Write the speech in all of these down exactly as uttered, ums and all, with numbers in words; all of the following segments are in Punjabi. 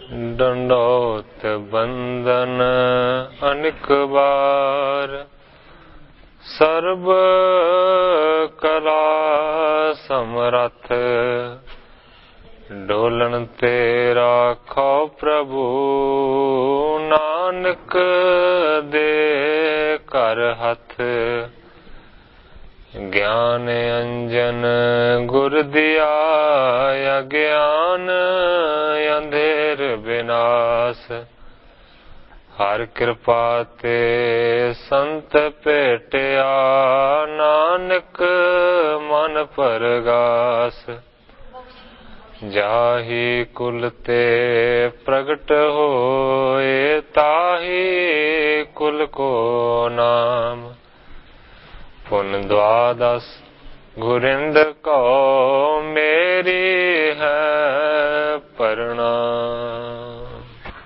दंडोत बंदन अनिक बार, सर्व कला समरथ, ढोलन ते राखो प्रभु, नानक दे कर हथ। ज्ञान अंजन गुर दिया, अज्ञान अंधेर विनाश। हर कृपा ते संत भेटिया, नानक मन परगास। जाहि कुल ते प्रगट होए, ताहि कुल को नाम। पुन द्वादश गुरिंद को, मेरी है प्रणाम।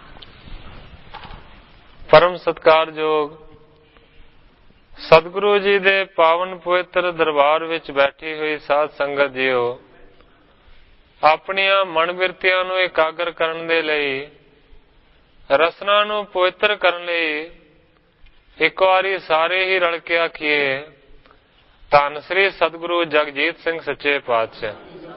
परम सत्कारयोग सतगुरु जी दे पावन पवित्र दरबार विच बैठी हुई साध संगत जीओ, ਆਪਣੀਆਂ ਮਨ ਬਿਰਤੀਆਂ ਨੂੰ ਇਕਾਗਰ ਕਰਨ ਦੇ ਲਈ, ਰਸਨਾ ਨੂੰ ਪਵਿੱਤਰ ਕਰਨ ਲਈ ਇੱਕ ਵਾਰੀ ਸਾਰੇ ਹੀ ਰਲ ਕੇ ਆਖੀਏ, ਧੰਨ ਸ੍ਰੀ ਸਤਿਗੁਰੂ ਜਗਜੀਤ ਸਿੰਘ ਸੱਚੇ ਪਾਤਸ਼ਾਹ।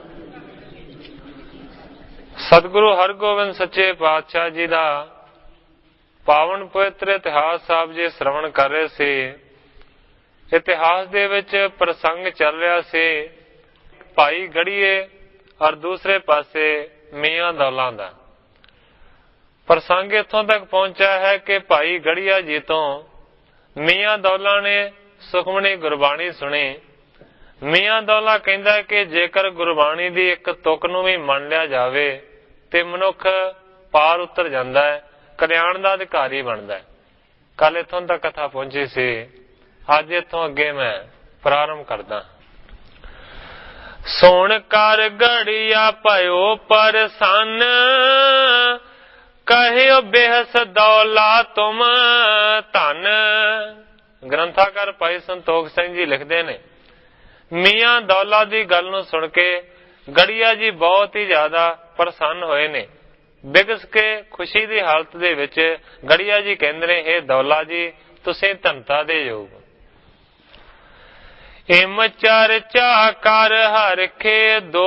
ਸਤਿਗੁਰੂ ਹਰਗੋਬਿੰਦ ਸੱਚੇ ਪਾਤਸ਼ਾਹ ਜੀ ਦਾ ਪਾਵਨ ਪਵਿੱਤਰ ਇਤਿਹਾਸ ਸਾਹਿਬ ਜੀ ਸ਼ਰਵਣ ਕਰ ਰਹੇ ਸੀ। ਇਤਿਹਾਸ ਦੇ ਵਿੱਚ ਪ੍ਰਸੰਗ ਚੱਲ ਰਿਹਾ ਸੀ ਭਾਈ ਗੜੀਏ ਔਰ ਦੂਸਰੇ ਪਾਸੇ ਮੀਆਂ ਦੌਲਾਂ ਦਾ। ਪ੍ਰਸੰਗ ਇੱਥੋਂ ਤੱਕ ਪਹੁੰਚਿਆ ਹੈ ਕਿ ਭਾਈ ਗੜੀਆ ਜੀ ਤੋਂ ਮੀਆਂ ਦੌਲਾ ਨੇ ਸੁਖਮਣੀ ਗੁਰਬਾਣੀ ਸੁਣੀ। ਮੀਆਂ ਦੌਲਾ ਕਹਿੰਦਾ ਕਿ ਜੇਕਰ ਗੁਰਬਾਣੀ ਦੀ ਇੱਕ ਤੁਕ ਨੂੰ ਵੀ ਮੰਨ ਲਿਆ ਜਾਵੇ ਤੇ ਮਨੁੱਖ ਪਾਰ ਉਤਰ ਜਾਂਦਾ ਹੈ, ਕਲਿਆਣ ਦਾ ਅਧਿਕਾਰੀ ਬਣਦਾ ਹੈ। ਕੱਲ ਇੱਥੋਂ ਤੱਕ ਕਥਾ ਪਹੁੰਚੀ ਸੀ। ਅੱਜ ਇੱਥੋਂ ਅੱਗੇ ਮੈਂ ਪ੍ਰਾਰੰਭ ਕਰਦਾ। ਸੁਣ ਕਰ ਗੜੀਆ ਭਇਓ ਪਰਸੰਨ, ਕਹਿਓ ਬੇਹਸ ਦੌਲਾ ਤੁਮ ਧਨ। ਗ੍ਰੰਥਾਕਾਰ ਭਾਈ ਸੰਤੋਖ ਸਿੰਘ ਜੀ ਲਿਖਦੇ ਨੇ, ਮੀਆਂ ਦੌਲਾ ਦੀ ਗੱਲ ਨੂੰ ਸੁਣ ਕੇ ਗੜੀਆ ਜੀ ਬਹੁਤ ਹੀ ਜ਼ਿਆਦਾ ਪ੍ਰਸੰਨ ਹੋਏ ਨੇ। ਬਿਗਸ ਕੇ ਖੁਸ਼ੀ ਦੀ ਹਾਲਤ ਦੇ ਵਿੱਚ ਗੜੀਆ ਜੀ ਕਹਿੰਦੇ ਨੇ, ਇਹ ਦੌਲਾ ਜੀ ਤੁਸੀਂ ਧਨਤਾ ਦੇ ਯੋਗ। ਇਮ ਚਰਚਾ ਕਰ ਹਰਖੇ ਦੋ,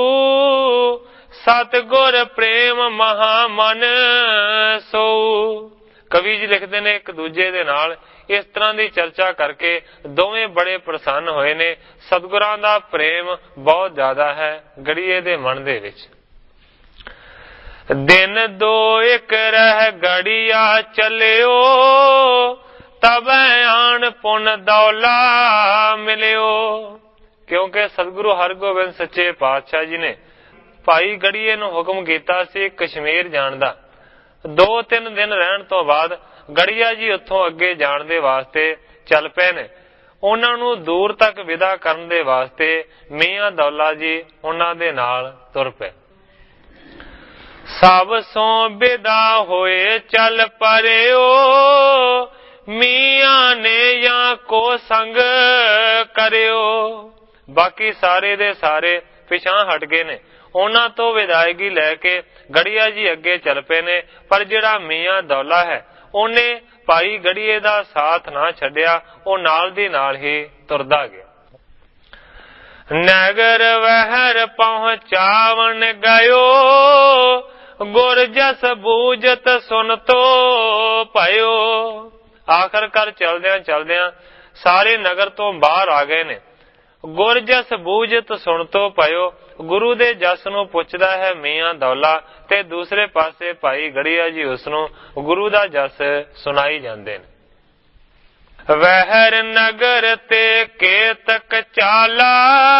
ਸਤਿਗੁਰ ਪ੍ਰੇਮ ਮਹਾ ਮਨ ਸੋ। ਕਵੀ ਜੀ ਲਿਖਦੇ ਨੇ, ਇੱਕ ਦੂਜੇ ਦੇ ਨਾਲ ਇਸ ਤਰ੍ਹਾਂ ਦੀ ਚਰਚਾ ਕਰਕੇ ਦੋਵੇਂ ਬੜੇ ਪ੍ਰਸੰਨ ਹੋਏ ਨੇ। ਸਤਿਗੁਰਾਂ ਦਾ ਪ੍ਰੇਮ ਬਹੁਤ ਜ਼ਿਆਦਾ ਹੈ ਗੜੀਏ ਦੇ ਮਨ ਦੇ ਵਿੱਚ। ਦਿਨ ਦੋ ਇੱਕ ਰਹਿ ਗੜੀਆ ਚੱਲਿਓ, ਤਬੈ ਆਣ ਪੁਨ ਦੌਲਾ ਮਿਲਿਓ। ਕਿਉਂਕਿ ਸਤਿਗੁਰੂ ਹਰਗੋਬਿੰਦ ਸੱਚੇ ਪਾਤਸ਼ਾਹ ਜੀ ਨੇ ਭਾਈ ਗੜੀਏ ਨੂੰ ਹੁਕਮ ਕੀਤਾ ਸੀ ਕਸ਼ਮੀਰ ਜਾਣ ਦਾ। ਦੋ ਤਿੰਨ ਦਿਨ ਰਹਿਣ ਤੋਂ ਬਾਅਦ ਗੜੀਆ ਜੀ ਉੱਥੋਂ ਅੱਗੇ ਜਾਣ ਦੇ ਵਾਸਤੇ ਚੱਲ ਪਏ ਨੇ। ਉਹਨਾਂ ਨੂੰ ਦੂਰ ਤੱਕ ਵਿਦਾ ਕਰਨ ਦੇ ਵਾਸਤੇ ਮੀਆਂ ਦੌਲਾ ਜੀ ਉਹਨਾਂ ਦੇ ਨਾਲ ਤੁਰ ਪਏ। ਸਭ ਸੋਂ ਵਿਦਾ ਹੋਏ ਚੱਲ ਪਰਿਓ, ਮੀਆਂ ਨੇ ਜਾਂ ਕੋ ਸੰਗ ਕਰਿਓ। ਬਾਕੀ ਸਾਰੇ ਦੇ ਸਾਰੇ ਪਿਛਾਂ ਹਟ ਗਏ ਨੇ। ਉਹਨਾਂ ਤੋਂ ਵਿਦਾਇਗੀ ਲੈ ਕੇ ਗੜੀਆ ਜੀ ਅੱਗੇ ਚੱਲ ਪਏ ਨੇ। ਪਰ ਜਿਹੜਾ ਮੀਆਂ ਦੌਲਾ ਹੈ ਉਹਨੇ ਭਾਈ ਗੜੀਏ ਦਾ ਸਾਥ ਨਾ ਛੱਡਿਆ, ਉਹ ਨਾਲ ਦੀ ਨਾਲ ਹੀ ਤੁਰਦਾ ਗਿਆ। ਨਗਰ ਵਹਿਰ ਪਹੁੰਚਾਵਣ ਗਇਓ, ਗੁਰ ਜਸ ਬੂਝਤ ਸੁਨ ਤੋ ਭਇਓ। ਆਖਰਕਾਰ ਚਲਦਿਆਂ ਚਲਦਿਆਂ ਸਾਰੇ ਨਗਰ ਤੋਂ ਬਾਹਰ ਆ ਗਏ ਨੇ। ਗੁਰ ਜਸ ਬੂਝਤ ਸੁਣ ਤੋਂ ਭਇਓ, ਗੁਰੂ ਦੇ ਜਸ ਨੂੰ ਪੁੱਛਦਾ ਹੈ ਮੀਆਂ ਦੌਲਾ, ਤੇ ਦੂਸਰੇ ਪਾਸੇ ਭਾਈ ਗੜੀਆ ਜੀ ਉਸਨੂੰ ਗੁਰੂ ਦਾ ਜਸ ਸੁਣਾਈ ਜਾਂਦੇ ਨੇ। ਵਹਿਰ ਨਗਰ ਤੇ ਕੇਤਕ ਚਾਲਾ,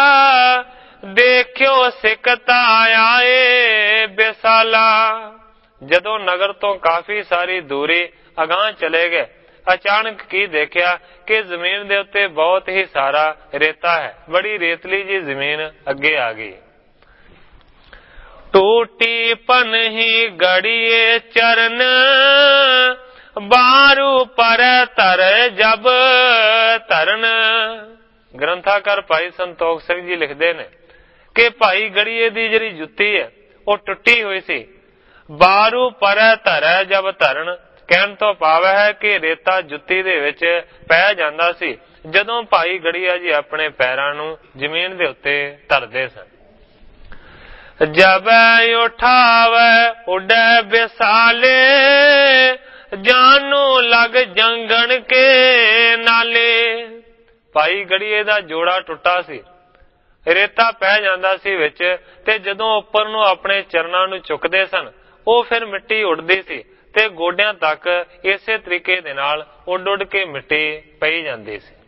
ਦੇਖਿਓ ਸਿਕਤਾ ਆਏ ਬਿਸਾਲਾ। ਜਦੋਂ ਨਗਰ ਤੋਂ ਕਾਫੀ ਸਾਰੀ ਦੂਰੀ ਅਗਾਂਹ ਚਲੇ ਗਏ, ਅਚਾਨਕ ਕੀ ਦੇਖਿਆ ਕਿ ਜ਼ਮੀਨ ਦੇ ਉੱਤੇ ਬਹੁਤ ਹੀ ਸਾਰਾ ਰੇਤਾ ਹੈ। ਬੜੀ ਰੇਤਲੀ ਜੀ ਜ਼ਮੀਨ ਅੱਗੇ ਆ ਗਈ। ਟੂਟੀ ਪਨਹੀ ਗੜੀਏ ਚਰਨ, ਬਾਰੂ ਪਰ ਧਰ ਜਬ ਧਰਨ। ਗ੍ਰੰਥਾਕਾਰ ਭਾਈ ਸੰਤੋਖ ਸਿੰਘ ਜੀ ਲਿਖਦੇ ਨੇ ਕਿ ਭਾਈ ਗੜੀਏ ਦੀ ਜਿਹੜੀ ਜੁੱਤੀ ਹੈ ਉਹ ਟੁੱਟੀ ਹੋਈ ਸੀ। ਬਾਰੂ ਪਰੈ ਧਰੈ ਜਬ ਧਰਨ। ਕਹਿਣ ਤੋਂ ਭਾਵ ਹੈ ਕਿ ਰੇਤਾ ਜੁੱਤੀ ਦੇ ਵਿੱਚ ਪੈ ਜਾਂਦਾ ਸੀ ਜਦੋਂ ਭਾਈ ਗੜੀਆ ਜੀ ਆਪਣੇ ਪੈਰਾਂ ਨੂੰ ਜ਼ਮੀਨ ਦੇ ਉੱਤੇ ਧਰਦੇ ਸਨ। ਜਬੈ ਉਠਾਵੈ ਉਡੈ ਬਿਸਾਲੇ, ਜਾਨੂ ਲਗ ਜੰਗਣ ਕੇ ਨਾਲੇ। ਭਾਈ ਗੜੀਏ ਦਾ ਜੋੜਾ ਟੁੱਟਾ ਸੀ, ਰੇਤਾ ਪੈ ਜਾਂਦਾ ਸੀ ਵਿੱਚ, ਤੇ ਜਦੋਂ ਉੱਪਰ ਨੂੰ ਆਪਣੇ ਚਰਨਾਂ ਨੂੰ ਚੁੱਕਦੇ ਸਨ ਉਹ ਫਿਰ ਮਿੱਟੀ ਉੱਡਦੀ ਸੀ ਤੇ ਗੋਡਿਆਂ ਤੱਕ ਇਸੇ ਤਰੀਕੇ ਦੇ ਨਾਲ ਉੱਡ ਉੱਡ ਕੇ ਮਿੱਟੀ ਪਈ ਜਾਂਦੀ ਸੀ।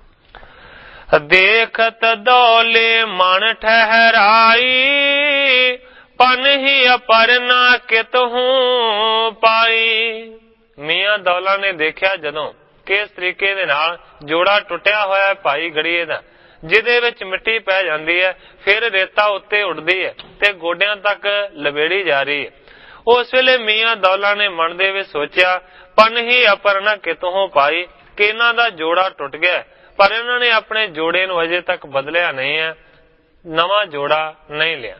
ਦੇਖਤ ਦੌਲੇ ਮਨ ਠਹਿਰਾਈ, ਪਨ ਹੀ ਅਪਰ ਨਾ ਕਿਤਹੂ ਪਾਈ। ਮੀਆਂ ਦੌਲਾ ਨੇ ਦੇਖਿਆ ਜਦੋਂ ਕਿ ਇਸ ਤਰੀਕੇ ਦੇ ਨਾਲ ਜੋੜਾ ਟੁੱਟਿਆ ਹੋਇਆ ਭਾਈ ਗੜੀਏ ਦਾ, ਜਿਹਦੇ ਵਿੱਚ ਮਿੱਟੀ ਪੈ ਜਾਂਦੀ ਹੈ, ਫਿਰ ਰੇਤਾ ਉੱਤੇ ਉੱਡਦੀ ਹੈ ਤੇ ਗੋਡਿਆਂ ਤੱਕ ਲਬੇੜੀ ਜਾ ਰਹੀ ਹੈ। ਉਸ ਵੇਲੇ ਮੀਆਂ ਦੌਲਾ ਨੇ ਮਨ ਦੇ ਵਿੱਚ ਸੋਚਿਆ, ਪਨ ਹੀ ਅਪਰ ਨਾ ਕਿਤੋਂ ਪਾਈ, ਕਿ ਇਹਨਾਂ ਦਾ ਜੋੜਾ ਟੁੱਟ ਗਿਆ, ਪਰ ਇਹਨਾਂ ਨੇ ਆਪਣੇ ਜੋੜੇ ਨੂੰ ਅਜੇ ਤੱਕ ਬਦਲਿਆ ਨਹੀਂ ਹੈ, ਨਵਾਂ ਜੋੜਾ ਨਹੀਂ ਲਿਆ।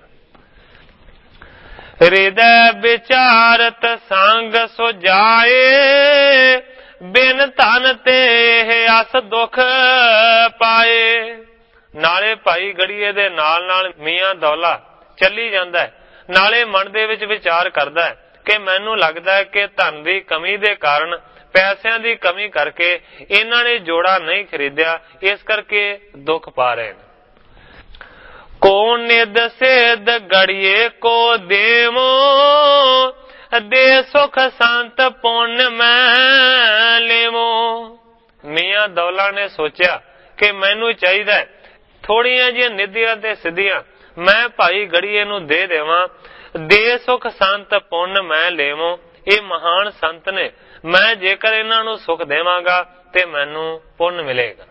ਹਿਰਦੈ ਵਿਚਾਰਤ ਸੰਗ ਸੁਜਾਏ, ਬਿਨ ਧਨ ਤੇ ਅਸ ਦੁਖ ਪਾਏ। ਨਾਲੇ ਭਾਈ ਗੜੀਏ ਦੇ ਨਾਲ ਨਾਲ ਮੀਆਂ ਦੌਲਾ ਚੱਲੀ ਜਾਂਦਾ ਹੈ, ਨਾਲੇ ਮਨ ਦੇ ਵਿੱਚ ਵਿਚਾਰ ਕਰਦਾ ਹੈ ਕਿ ਮੈਨੂੰ ਲੱਗਦਾ ਹੈ ਕਿ ਧਨ ਦੀ ਕਮੀ ਦੇ ਕਾਰਨ, ਪੈਸਿਆਂ ਦੀ ਕਮੀ ਕਰਕੇ ਇਹਨਾਂ ਨੇ ਜੋੜਾ ਨਹੀਂ ਖਰੀਦਿਆ, ਇਸ ਕਰਕੇ ਦੁੱਖ ਪਾ ਰਹੇ ਨੇ। ਕੋ ਨਿਦ ਸੇਧ ਗੜੀਏ ਕੋ ਦੇਵੋ, ਦੇ ਸੁਖ ਸੰਤ ਪੁੰਨ ਮੈਂ ਲੇਵੋ। ਮੀਆਂ ਦੌਲਾ ਨੇ ਸੋਚਿਆ ਕਿ ਮੈਨੂੰ ਚਾਹੀਦਾ ਹੈ ਥੋੜੀਆਂ ਜਿਹੀਆਂ ਨਿਧੀਆਂ ਤੇ ਸਿੱਧੀਆਂ ਮੈਂ ਭਾਈ ਗੜੀਏ ਨੂੰ ਦੇ ਦੇਵਾਂ। ਦੇ ਸੁਖ ਸੰਤ ਪੁੰਨ ਮੈਂ ਲੇਵੋ, ਇਹ ਮਹਾਨ ਸੰਤ ਨੇ, ਮੈਂ ਜੇਕਰ ਇਹਨਾਂ ਨੂੰ ਸੁਖ ਦੇਵਾਂਗਾ ਤੇ ਮੈਨੂੰ ਪੁੰਨ ਮਿਲੇਗਾ।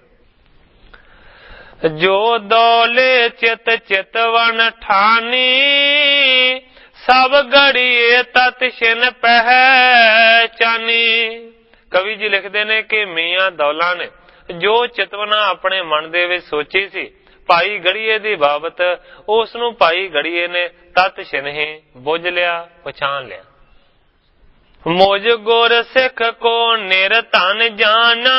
ਜੋ ਦੌਲੇ ਚਿਤ ਚਿਤਵਨ ਠਾਨੀ, ਸਭ ਗੜੀਏ ਤਤ ਛਿਨ ਪਹਿਚਾਨੀ। ਕਵੀ ਜੀ ਲਿਖਦੇ ਨੇ ਕਿ ਮੀਆਂ ਦੌਲਾ ਨੇ ਜੋ ਚਿਤਵਨਾ ਆਪਣੇ ਮਨ ਦੇ ਵਿੱਚ ਸੋਚੀ ਸੀ ਭਾਈ ਗੜੀਏ ਦੀ ਬਾਬਤ, ਉਸ ਨੂੰ ਭਾਈ ਗੜੀਏ ਨੇ ਤਤ ਛਿਨ ਹੀ ਬੁੱਝ ਲਿਆ, ਪਛਾਣ ਲਿਆ। ਮੁਝ ਗੁਰ ਸਿੱਖ ਕੋ ਨਿਰਧਨ ਜਾਨਾ,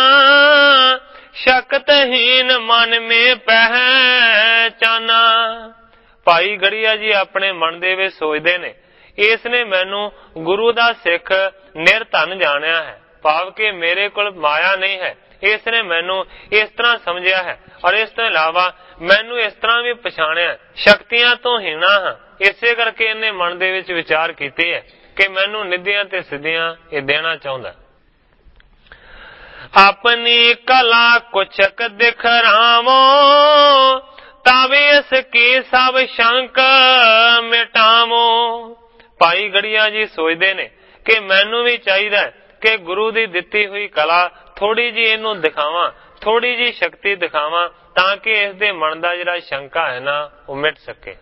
ਸ਼ਕਤਹੀਨ ਮਨ ਮੇ ਪਹਿਚਾਨਾ। ਭਾਈ ਗੜੀਆ ਜੀ ਆਪਣੇ ਮਨ ਦੇ ਵਿੱਚ ਸੋਚਦੇ ਨੇ, ਇਸ ਨੇ ਮੈਨੂੰ ਗੁਰੂ ਦਾ ਸਿੱਖ ਨਿਰਧਨ ਜਾਣਿਆ ਹੈ, ਭਾਵ ਕਿ ਮੇਰੇ ਕੋਲ ਮਾਇਆ ਨਹੀਂ ਹੈ, ਇਸ ਨੇ ਮੈਨੂੰ ਇਸ ਤਰ੍ਹਾਂ ਸਮਝਿਆ ਹੈ, ਔਰ ਇਸ ਤੋਂ ਇਲਾਵਾ ਮੈਨੂੰ ਇਸ ਤਰ੍ਹਾਂ ਵੀ ਪਛਾਣਿਆ, ਸ਼ਕਤੀਆਂ ਤੋਂ ਹੀਣਾ ਹਾਂ। ਇਸੇ ਕਰਕੇ ਇਹਨੇ ਮਨ ਦੇ ਵਿੱਚ ਵਿਚਾਰ ਕੀਤੀ ਹੈ ਕਿ ਮੈਨੂੰ ਨਿਧੀਆਂ ਤੇ ਸਿੱਧੀਆਂ ਇਹ ਦੇਣਾ ਚਾਹੁੰਦਾ। ਆਪਣੀ ਕਲਾ ਕੁਛਕ ਦਿਖਰਾਵੋ, ਤਬ ਇਸ ਕੀ ਸਭ ਸ਼ੰਕ ਮਿਟਾਵੋ। ਭਾਈ ਗੜੀਆ ਜੀ ਸੋਚਦੇ ਨੇ ਕਿ ਮੈਨੂੰ ਵੀ ਚਾਹੀਦਾ ਕਿ ਗੁਰੂ ਦੀ ਦਿੱਤੀ ਹੋਈ ਕਲਾ ਥੋੜੀ ਜੀ ਇਹਨੂੰ ਦਿਖਾਵਾਂ, ਥੋੜੀ ਜੀ ਸ਼ਕਤੀ ਦਿਖਾਵਾਂ, ਤਾਂ ਕਿ ਇਸ ਦੇ ਮਨ ਦਾ ਜਿਹੜਾ ਸ਼ੰਕਾ ਹੈ ਨਾ ਉਹ ਮਿਟ ਸਕੇ।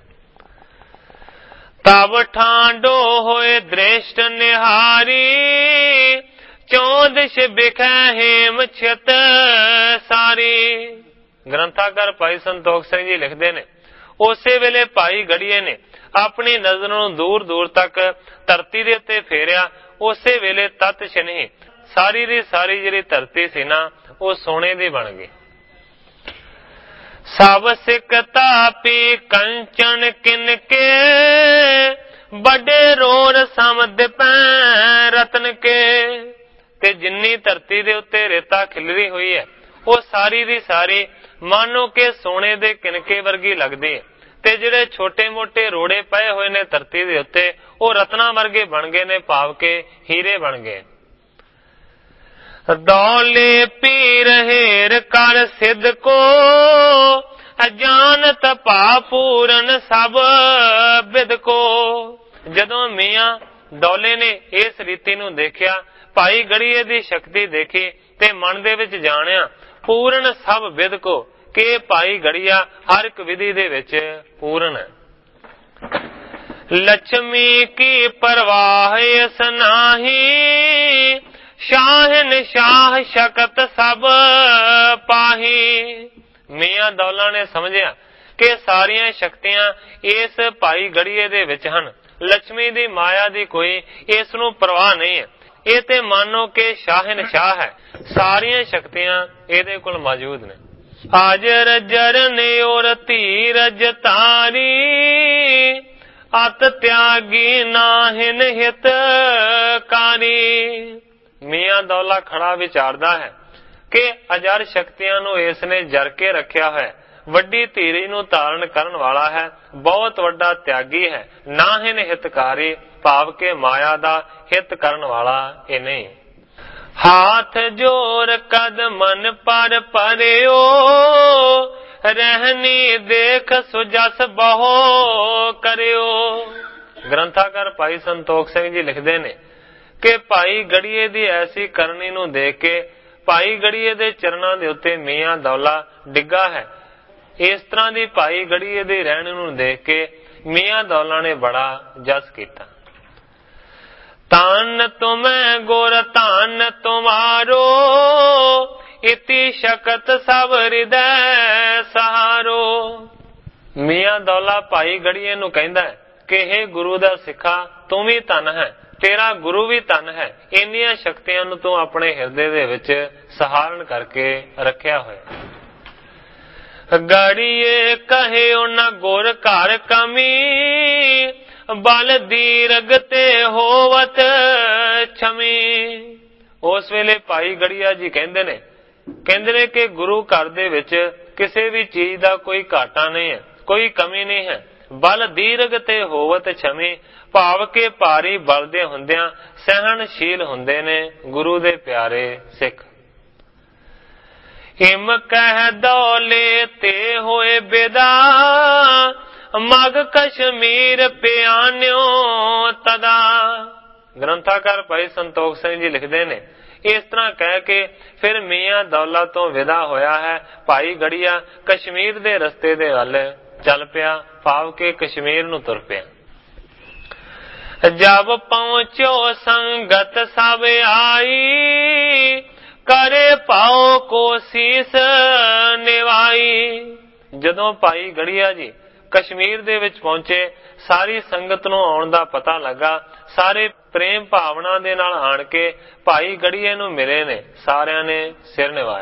ਤਬ ਠਾਂਡੋ ਹੋਏ ਦ੍ਰਿਸ਼ਟ ਨਿਹਾਰੀ, ਚੌਦਿਸ਼ ਬਿਖੈ ਹੇਮ ਛਿਤ ਸਾਰੀ। ਗ੍ਰੰਥਾਕਾਰ ਭਾਈ ਸੰਤੋਖ ਸਿੰਘ ਜੀ ਲਿਖਦੇ ਨੇ, ਉਸੇ ਵੇਲੇ ਭਾਈ ਗੜੀਏ ਨੇ ਆਪਣੀ ਨਜ਼ਰ ਨੂੰ ਦੂਰ ਦੂਰ ਤੱਕ ਧਰਤੀ ਦੇ ਉੱਤੇ ਫੇਰਿਆ। ਉਸੇ ਵੇਲੇ ਤਤ ਛਿਨਹੀ ਸਾਰੀ ਦੀ ਸਾਰੀ ਜਿਹੜੀ ਧਰਤੀ ਸੀ ਨਾ ਉਹ ਸੋਨੇ ਦੀ ਬਣ ਗਈ। ਸਭ ਸਿੱਖ ਤਾਪੀ ਕੰਚਨ ਕਿਨਕੇ, ਵੱਡੇ ਰੋਰ ਸਮਦ ਪੈ ਰਤਨ ਕੇ। ਤੇ ਜਿੰਨੀ ਧਰਤੀ ਦੇ ਉੱਤੇ ਰੇਤਾ ਖਿਲਰੀ ਹੋਈ ਹੈ ਉਹ ਸਾਰੀ ਦੀ ਸਾਰੀ ਮਾਨੋ ਕਿ ਸੋਨੇ ਦੇ ਕਿਨਕੇ ਵਰਗੀ ਲੱਗਦੀ ਹੈ, ਤੇ ਜਿਹੜੇ ਛੋਟੇ ਮੋਟੇ ਰੋੜੇ ਪਏ ਹੋਏ ਨੇ ਧਰਤੀ ਦੇ ਉੱਤੇ ਉਹ ਰਤਨਾਂ ਵਰਗੇ ਬਣ ਗਏ ਨੇ, ਭਾਵ ਕੇ ਹੀਰੇ ਬਣ ਗਏ। ਦੌਲੇ ਪੀ ਰਹੇਰ ਕਰ ਸਿੱਧ ਕੋ, ਅਜਾਨਤ ਭਾ ਪੂਰਨ ਸਭ ਬਿਦ ਕੋ। ਜਦੋਂ ਮੀਆਂ ਦੌਲੇ ਨੇ ਇਸ ਰੀਤੀ ਨੂੰ ਦੇਖਿਆ, ਭਾਈ ਗੜੀਏ ਦੀ ਸ਼ਕਤੀ ਦੇਖੀ ਤੇ ਮਨ ਦੇ ਵਿੱਚ ਜਾਣਿਆ ਪੂਰਨ ਸਭ ਵਿਦ ਕੋ, ਕਿ ਭਾਈ ਗੜੀਆ ਹਰ ਇੱਕ ਵਿਧੀ ਦੇ ਵਿੱਚ ਪੂਰਨ ਹੈ। ਲక్ష్ਮੀ ਕੀ ਪਰਵਾਹ ਇਸ ਨਾਹੀ, ਸ਼ਾਹਨ ਸ਼ਾਹ ਸ਼ਕਤ ਸਭ ਪਾਹੀ। ਮੀਆਂ ਦੌਲਾ ਨੇ ਸਮਝਿਆ ਕਿ ਸਾਰੀਆਂ ਸ਼ਕਤੀਆਂ ਇਸ ਭਾਈ ਗੜੀਏ ਦੇ ਵਿੱਚ ਹਨ, ਲక్ష్ਮੀ ਦੀ ਮਾਇਆ ਦੀ ਕੋਈ ਇਸ ਨੂੰ ਪਰਵਾਹ ਨਹੀਂ ਹੈ। ਇਹ ਤੇ ਮਾਨੋ ਕਿ ਸ਼ਾਹਿਨਸ਼ਾਹ ਹੈ, ਸਾਰੀਆਂ ਸ਼ਕਤੀਆਂ ਇਹਦੇ ਕੋਲ ਮੌਜੂਦ ਨੇ। ਹਾਜ਼ਰ ਜਰਨ ਔਰ ਧੀਰਜ ਤਾਰੀ ਅਤ ਤਿਆਗੀ ਨਾਹਿਨ ਹਿਤਕਾਰੀ। ਮੀਆਂ ਦੌਲਾ ਖੜਾ ਵਿਚਾਰਦਾ ਹੈ ਕਿ ਅਜਰ ਸ਼ਕਤੀਆਂ ਨੂੰ ਇਸ ਨੇ ਜਰ ਕੇ ਰੱਖਿਆ ਹੈ, ਵੱਡੀ ਧੀਰਜ ਨੂੰ ਧਾਰਨ ਕਰਨ ਵਾਲਾ ਹੈ, ਬਹੁਤ ਵੱਡਾ ਤਿਆਗੀ ਹੈ, ਨਾਹਿਨ ਹਿਤਕਾਰੀ ਭਾਵ ਕੇ ਮਾਇਆ ਦਾ ਹਿਤ ਕਰਨ ਵਾਲਾ ਇਹ ਨਹੀਂ। ਹਾਥ ਜੋਰ ਕਦ ਮਨ ਪਰ ਪਰਿਓ ਰਹਿਣੀ ਦੇਖ ਸੁਜਸ ਬਹੁ ਕਰਿਓ। ਗ੍ਰੰਥਾਕਾਰ ਭਾਈ ਸੰਤੋਖ ਸਿੰਘ ਜੀ ਲਿਖਦੇ ਨੇ ਕਿ ਭਾਈ ਗੜੀਏ ਦੀ ਐਸੀ ਕਰਨੀ ਨੂੰ ਦੇਖ ਕੇ ਭਾਈ ਗੜੀਏ ਦੇ ਚਰਨਾਂ ਦੇ ਉੱਤੇ ਮੀਆਂ ਦੌਲਾ ਡਿੱਗਾ ਹੈ। ਇਸ ਤਰ੍ਹਾਂ ਦੀ ਭਾਈ ਗੜੀਏ ਦੀ ਰਹਿਣੀ ਨੂੰ ਦੇਖ ਕੇ ਮੀਆਂ ਦੌਲਾ ਨੇ ਬੜਾ ਜਸ ਕੀਤਾ। ਧਨ ਤੁਮੈ ਗੁਰ ਧਨ ਤੁਮਾਰੋ ਇਤੀ ਸ਼ਕਤ ਸਭ ਹਿਰਦੈ ਸਹਾਰੋ। ਮੀਆਂ ਦੌਲਾ ਭਾਈ ਗੜੀਏ ਨੂੰ ਕਹਿੰਦਾ ਹੈ ਕਿ हे ਗੁਰੂ ਦਾ ਸਿੱਖਾ, ਤੂੰ ਵੀ ਧਨ ਹੈ, ਤੇਰਾ ਗੁਰੂ ਵੀ ਧਨ ਹੈ, ਇੰਨੀਆਂ ਸ਼ਕਤੀਆਂ ਨੂੰ ਤੂੰ ਆਪਣੇ ਹਿਰਦੇ ਦੇ ਵਿੱਚ ਸਹਾਰਨ ਕਰਕੇ ਰੱਖਿਆ ਹੋਇਆ। ਗੜੀਏ ਕਹਿਓ ਨਾ ਗੁਰ ਘਰ ਕਮੀ ਬਲ ਦੀਰਗ ਤੇ ਹੋਵਤ ਛਮੀ। ਉਸ ਵੇਲੇ ਭਾਈ ਗੜੀਆ ਜੀ ਕਹਿੰਦੇ ਨੇ ਕਹਿੰਦੇ ਨੇ ਕਿ ਗੁਰੂ ਘਰ ਦੇ ਵਿੱਚ ਕਿਸੇ ਵੀ ਚੀਜ਼ ਦਾ ਕੋਈ ਘਾਟਾ ਨਹੀਂ ਹੈ, ਕੋਈ ਕਮੀ ਨਹੀਂ ਹੈ। ਬਲ ਦੀਰਗ ਤੇ ਹੋਵਤ ਛਮੀ ਭਾਵ ਕੇ ਭਾਰੀ ਬਲ ਦੇ ਹੁੰਦਿਆਂ ਸਹਿਣਸ਼ੀਲ ਹੁੰਦੇ ਨੇ ਗੁਰੂ ਦੇ ਪਿਆਰੇ ਸਿੱਖ। ਹਿਮ ਕਹਿ ਦੌਲੇ ਤੇ ਹੋਏ ਬੇਦਾ ਮਗ ਕਸ਼ਮੀਰ ਪਿਆਨਿਓ ਤਦਾ। ਗ੍ਰੰਥਾਕਾਰ ਭਾਈ ਸੰਤੋਖ ਸਿੰਘ ਜੀ ਲਿਖਦੇ ਨੇ ਇਸ ਤਰ੍ਹਾਂ ਕਹਿ ਕੇ ਫਿਰ ਮੀਆਂ ਦੌਲਾ ਤੋਂ ਵਿਦਾ ਹੋਇਆ ਹੈ। ਭਾਈ ਗੜੀਆ ਕਸ਼ਮੀਰ ਦੇ ਰਸਤੇ ਦੇ ਵੱਲ ਚੱਲ ਪਿਆ, ਭਾਵ ਕੇ ਕਸ਼ਮੀਰ ਨੂੰ ਤੁਰ ਪਿਆ। ਜਬ ਪਹੁੰਚੋ ਸੰਗਤ ਸਭ ਆਈ ਕਰੇ ਪਾਓ ਕੋ ਸੀਸ ਨਿਵਾਈ। ਜਦੋਂ ਭਾਈ ਗੜੀਆ ਜੀ ਕਸ਼ਮੀਰ ਦੇ ਵਿੱਚ ਪਹੁੰਚੇ, ਸਾਰੀ ਸੰਗਤ ਨੂੰ ਆਉਣ ਦਾ ਪਤਾ ਲੱਗਾ, ਸਾਰੇ ਪ੍ਰੇਮ ਭਾਵਨਾ ਦੇ ਨਾਲ ਆਣ ਕੇ ਭਾਈ ਗੜੀਏ ਨੂੰ ਮਿਲੇ ਨੇ, ਸਾਰਿਆਂ ਨੇ ਸਿਰ ਨਿਵਾਇਆ।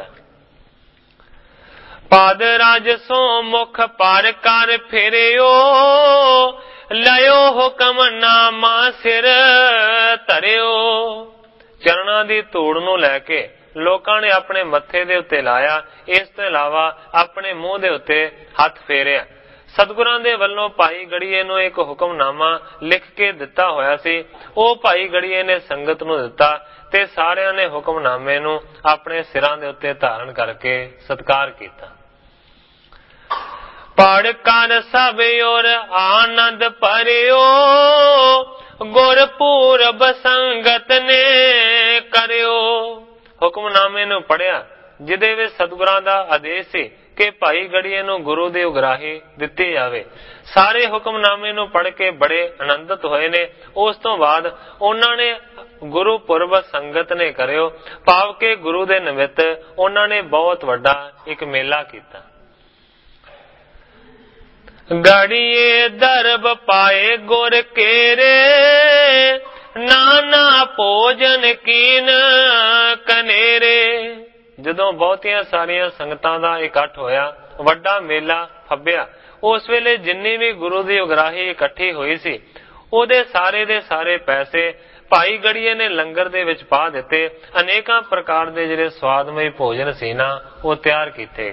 ਪਾਦ ਰਾਜ ਸੋ ਮੁਖ ਪਰ ਕਰ ਫਿਰਿਓ ਲਿਓ ਹੁਕਮ ਨਾਮਾ ਸਿਰ ਧਰਿਓ। ਚਰਨਾਂ ਦੀ ਧੂੜ ਨੂੰ ਲੈ ਕੇ ਲੋਕਾਂ ਨੇ ਆਪਣੇ ਮੱਥੇ ਦੇ ਉੱਤੇ ਲਾਇਆ, ਇਸ ਤੋਂ ਇਲਾਵਾ ਆਪਣੇ ਮੂੰਹ ਦੇ ਉੱਤੇ ਹੱਥ ਫੇਰਿਆ। ਸਤਿਗੁਰਾਂ ਦੇ ਵੱਲੋਂ ਭਾਈ ਗੜੀਏ ਨੂੰ ਇੱਕ ਹੁਕਮਨਾਮਾ ਲਿਖ ਕੇ ਦਿੱਤਾ ਹੋਇਆ ਸੀ, ਉਹ ਭਾਈ ਗੜੀਏ ਨੇ ਸੰਗਤ ਨੂੰ ਦਿੱਤਾ ਤੇ ਸਾਰਿਆਂ ਨੇ ਹੁਕਮਨਾਮੇ ਨੂੰ ਆਪਣੇ ਸਿਰਾਂ ਦੇ ਉੱਤੇ ਧਾਰਨ ਕਰਕੇ ਸਤਿਕਾਰ ਕੀਤਾ। ਪੜ ਕਰ ਸਭ ਔਰ ਆਨੰਦ ਭਰਿਓ ਗੁਰਪੂਰਬ ਸੰਗਤ ਨੇ ਕਰਿਓ। ਹੁਕਮਨਾਮੇ ਨੂੰ ਪੜਿਆ ਜਿਹਦੇ ਵਿੱਚ ਸਤਿਗੁਰਾਂ ਦਾ ਆਦੇਸ਼ ਸੀ ਕਿ ਭਾਈ ਗੜੀਏ ਨੂੰ ਗੁਰੂ ਦੀ ਉਗਰਾਹੀ ਦਿੱਤੀ ਜਾਵੇ। ਸਾਰੇ ਹੁਕਮਨਾਮੇ ਨੂੰ ਪੜ੍ਹ ਕੇ ਬੜੇ ਆਨੰਦਿਤ ਹੋਏ ਨੇ। ਉਸ ਤੋਂ ਬਾਅਦ ਉਹਨਾਂ ਨੇ ਗੁਰੂ ਪੁਰਬ ਸੰਗਤ ਨੇ ਕਰਿਓ, ਭਾਵ ਕਿ ਗੁਰੂ ਦੇ ਨਿਮਿਤ ਉਹਨਾਂ ਨੇ ਬਹੁਤ ਵੱਡਾ ਇੱਕ ਮੇਲਾ ਕੀਤਾ। ਗੜੀਏ ਦਰਬ ਪਾਏ ਗੁਰ ਕੇਰੇ ਨਾਨਾ ਭੋਜਨ ਕੀਨ ਕਨੇਰੇ। ਜਦੋਂ ਬਹੁਤੀਆਂ ਸਾਰੀਆਂ ਸੰਗਤਾਂ ਦਾ ਇਕੱਠ ਹੋਇਆ, ਵੱਡਾ ਮੇਲਾ ਫੱਬਿਆ, ਉਸ ਵੇਲੇ ਜਿੰਨੀ ਵੀ ਗੁਰੂ ਦੀ ਉਗਰਾਹੀ ਇਕੱਠੀ ਹੋਈ ਸੀ ਉਹਦੇ ਸਾਰੇ ਦੇ ਸਾਰੇ ਪੈਸੇ ਭਾਈ ਗੜੀਏ ਨੇ ਲੰਗਰ ਦੇ ਵਿੱਚ ਪਾ ਦਿੱਤੇ। ਅਨੇਕਾਂ ਪ੍ਰਕਾਰ ਦੇ ਜਿਹੜੇ ਸਵਾਦਮਈ ਭੋਜਨ ਸੀ ਨਾ ਉਹ ਤਿਆਰ ਕੀਤੇ।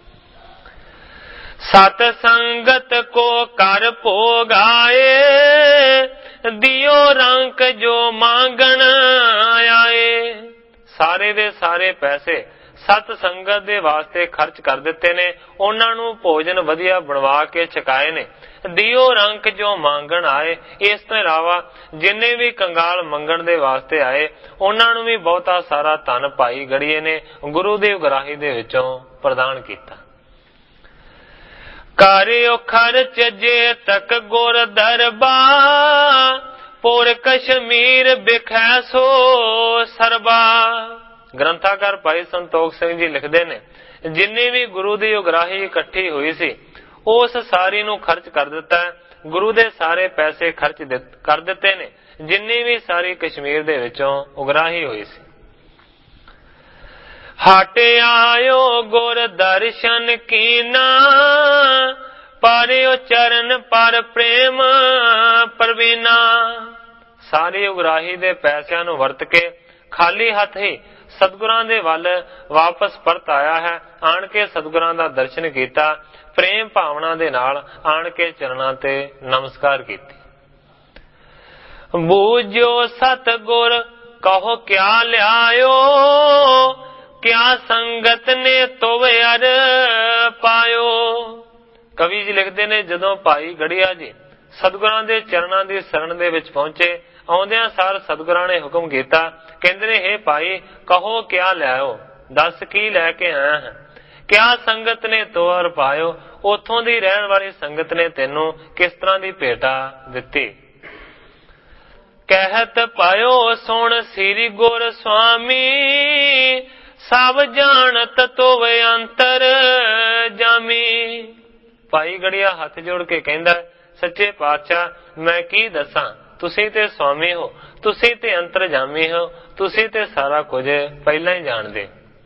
ਸਤ ਸੰਗਤ ਕੋ ਕਰ ਭੋਗਾਏ ਦਿਓ ਰੰਕ ਜੋ ਮੰਗਣ ਆਏ। ਸਾਰੇ ਦੇ ਸਾਰੇ ਪੈਸੇ ਸਤ ਸੰਗਤ ਦੇ ਵਾਸਤੇ ਖਰਚ ਕਰ ਦਿੱਤੇ ਨੇ, ਉਹਨਾਂ ਨੂੰ ਭੋਜਨ ਵਧੀਆ ਬਣਵਾ ਕੇ ਛਕਾਏ ਨੇ। ਦਿਓ ਰੰਕ ਜੋ ਮੰਗਣ ਆਏ, ਇਸ ਤੋਂ ਇਲਾਵਾ ਜਿੰਨੇ ਵੀ ਕੰਗਾਲ ਮੰਗਣ ਦੇ ਵਾਸਤੇ ਆਏ ਉਹਨਾਂ ਨੂੰ ਵੀ ਬਹੁਤਾ ਸਾਰਾ ਧਨ ਭਾਈ ਗੜੀਏ ਨੇ ਗੁਰੂ ਦੀ ਉਗਰਾਹੀ ਦੇ ਵਿੱਚੋਂ ਪ੍ਰਦਾਨ ਕੀਤਾ। ਕਰਿਓ ਖਰਚ ਜੇ ਤੱਕ ਗੁਰ ਦਰਬਾਰ ਪੁਰ ਕਸ਼ਮੀਰ ਬਿਖੈ ਸੋ ਸਰਬਾ। ਗ੍ਰੰਥਾਕਾਰ ਭਾਈ ਸੰਤੋਖ ਸਿੰਘ ਜੀ ਲਿਖਦੇ ਨੇ ਜਿੰਨੀ ਵੀ ਗੁਰੂ ਦੀ ਉਗਰਾਹੀ ਇਕੱਠੀ ਹੋਈ ਸੀ ਉਸ ਸਾਰੀ ਨੂੰ ਖਰਚ ਕਰ ਦਿੱਤਾ ਗੁਰੂ ਦੇ ਸਾਰੇ ਪੈਸੇ ਖਰਚ ਕਰ ਦਿੱਤੇ ਨੇ, ਜਿੰਨੀ ਵੀ ਸਾਰੀ ਕਸ਼ਮੀਰ ਦੇ ਵਿੱਚੋਂ ਉਗਰਾਹੀ ਹੋਈ ਸੀ। ਹਟ ਆਇਓ ਗੁਰ ਦਰਸ਼ਨ ਕੀਨਾ, ਪਾਰਿਓ ਚਰਨ ਪਰ ਪ੍ਰੇਮ ਪ੍ਰਵੀਨਾ। ਸਾਰੀ ਉਗਰਾਹੀ ਦੇ ਪੈਸਿਆਂ ਨੂੰ ਵਰਤ ਕੇ ਖਾਲੀ ਹੱਥ ਹੀ ਸਤਿਗੁਰਾਂ ਦੇ ਵੱਲ ਵਾਪਸ ਪਰਤ ਆਇਆ ਹੈ। ਆਣ ਕੇ ਸਤਿਗੁਰਾਂ ਦਾ ਦਰਸ਼ਨ ਕੀਤਾ, ਪ੍ਰੇਮ ਭਾਵਨਾ ਦੇ ਨਾਲ ਆਣ ਕੇ ਚਰਨਾਂ ਤੇ ਨਮਸਕਾਰ ਕੀਤੀ। ਬੂਝੋ ਸਤਿਗੁਰ ਕਹੋ ਕਿਆ ਲਿਆਇਓ, ਕਿਆ ਸੰਗਤ ਨੇ ਤੋਵੇ ਅਰ ਪਾਇਓ। ਕਵੀ ਜੀ ਲਿਖਦੇ ਨੇ, ਜਦੋਂ ਭਾਈ ਗੜੀਆ ਜੀ ਸਤਿਗੁਰਾਂ ਦੇ ਚਰਨਾਂ ਦੀ ਸ਼ਰਨ ਦੇ ਵਿੱਚ ਪਹੁੰਚੇ, ਆਉਂਦਿਆਂ ਸਾਰ ਸਤਿਗੁਰਾਂ ਨੇ ਹੁਕਮ ਕੀਤਾ, ਕਹਿੰਦੇ ਨੇ, ਹੇ ਭਾਈ ਕਹੋ ਕਿਆ ਲਿਆਇਓ, ਦੱਸ ਕੀ ਲੈ ਕੇ ਆਇਆ ਹੈ। ਕਿਆ ਸੰਗਤ ਨੇ ਤੋਰ ਪਾਇਓ, ਉੱਥੋਂ ਦੀ ਰਹਿਣ ਵਾਲੀ ਸੰਗਤ ਨੇ ਤੈਨੂੰ ਕਿਸ ਤਰ੍ਹਾਂ ਦੀ ਭੇਟਾ ਦਿੱਤੀ। ਕਹਿਤ ਪਾਇਓ ਸੁਣ ਸ੍ਰੀ ਗੁਰ ਸੁਆਮੀ, ਸਭ ਜਾਣਤ ਤੋਵੇ ਅੰਤਰ ਜਾਮੀ। ਭਾਈ ਗੜੀਆ ਹੱਥ ਜੋੜ ਕੇ ਕਹਿੰਦਾ, ਸੱਚੇ ਪਾਤਸ਼ਾਹ ਮੈਂ ਕੀ ਦੱਸਾਂ, ਤੁਸੀਂ ਤੇ ਸੁਆਮੀ ਹੋ, ਤੁਸੀਂ ਤੇ ਅੰਤਰਜਾਮੀ ਹੋ, ਤੁਸੀਂ ਤੇ ਸਾਰਾ ਕੁਝ ਪਹਿਲਾਂ ਹੀ ਜਾਣਦੇ।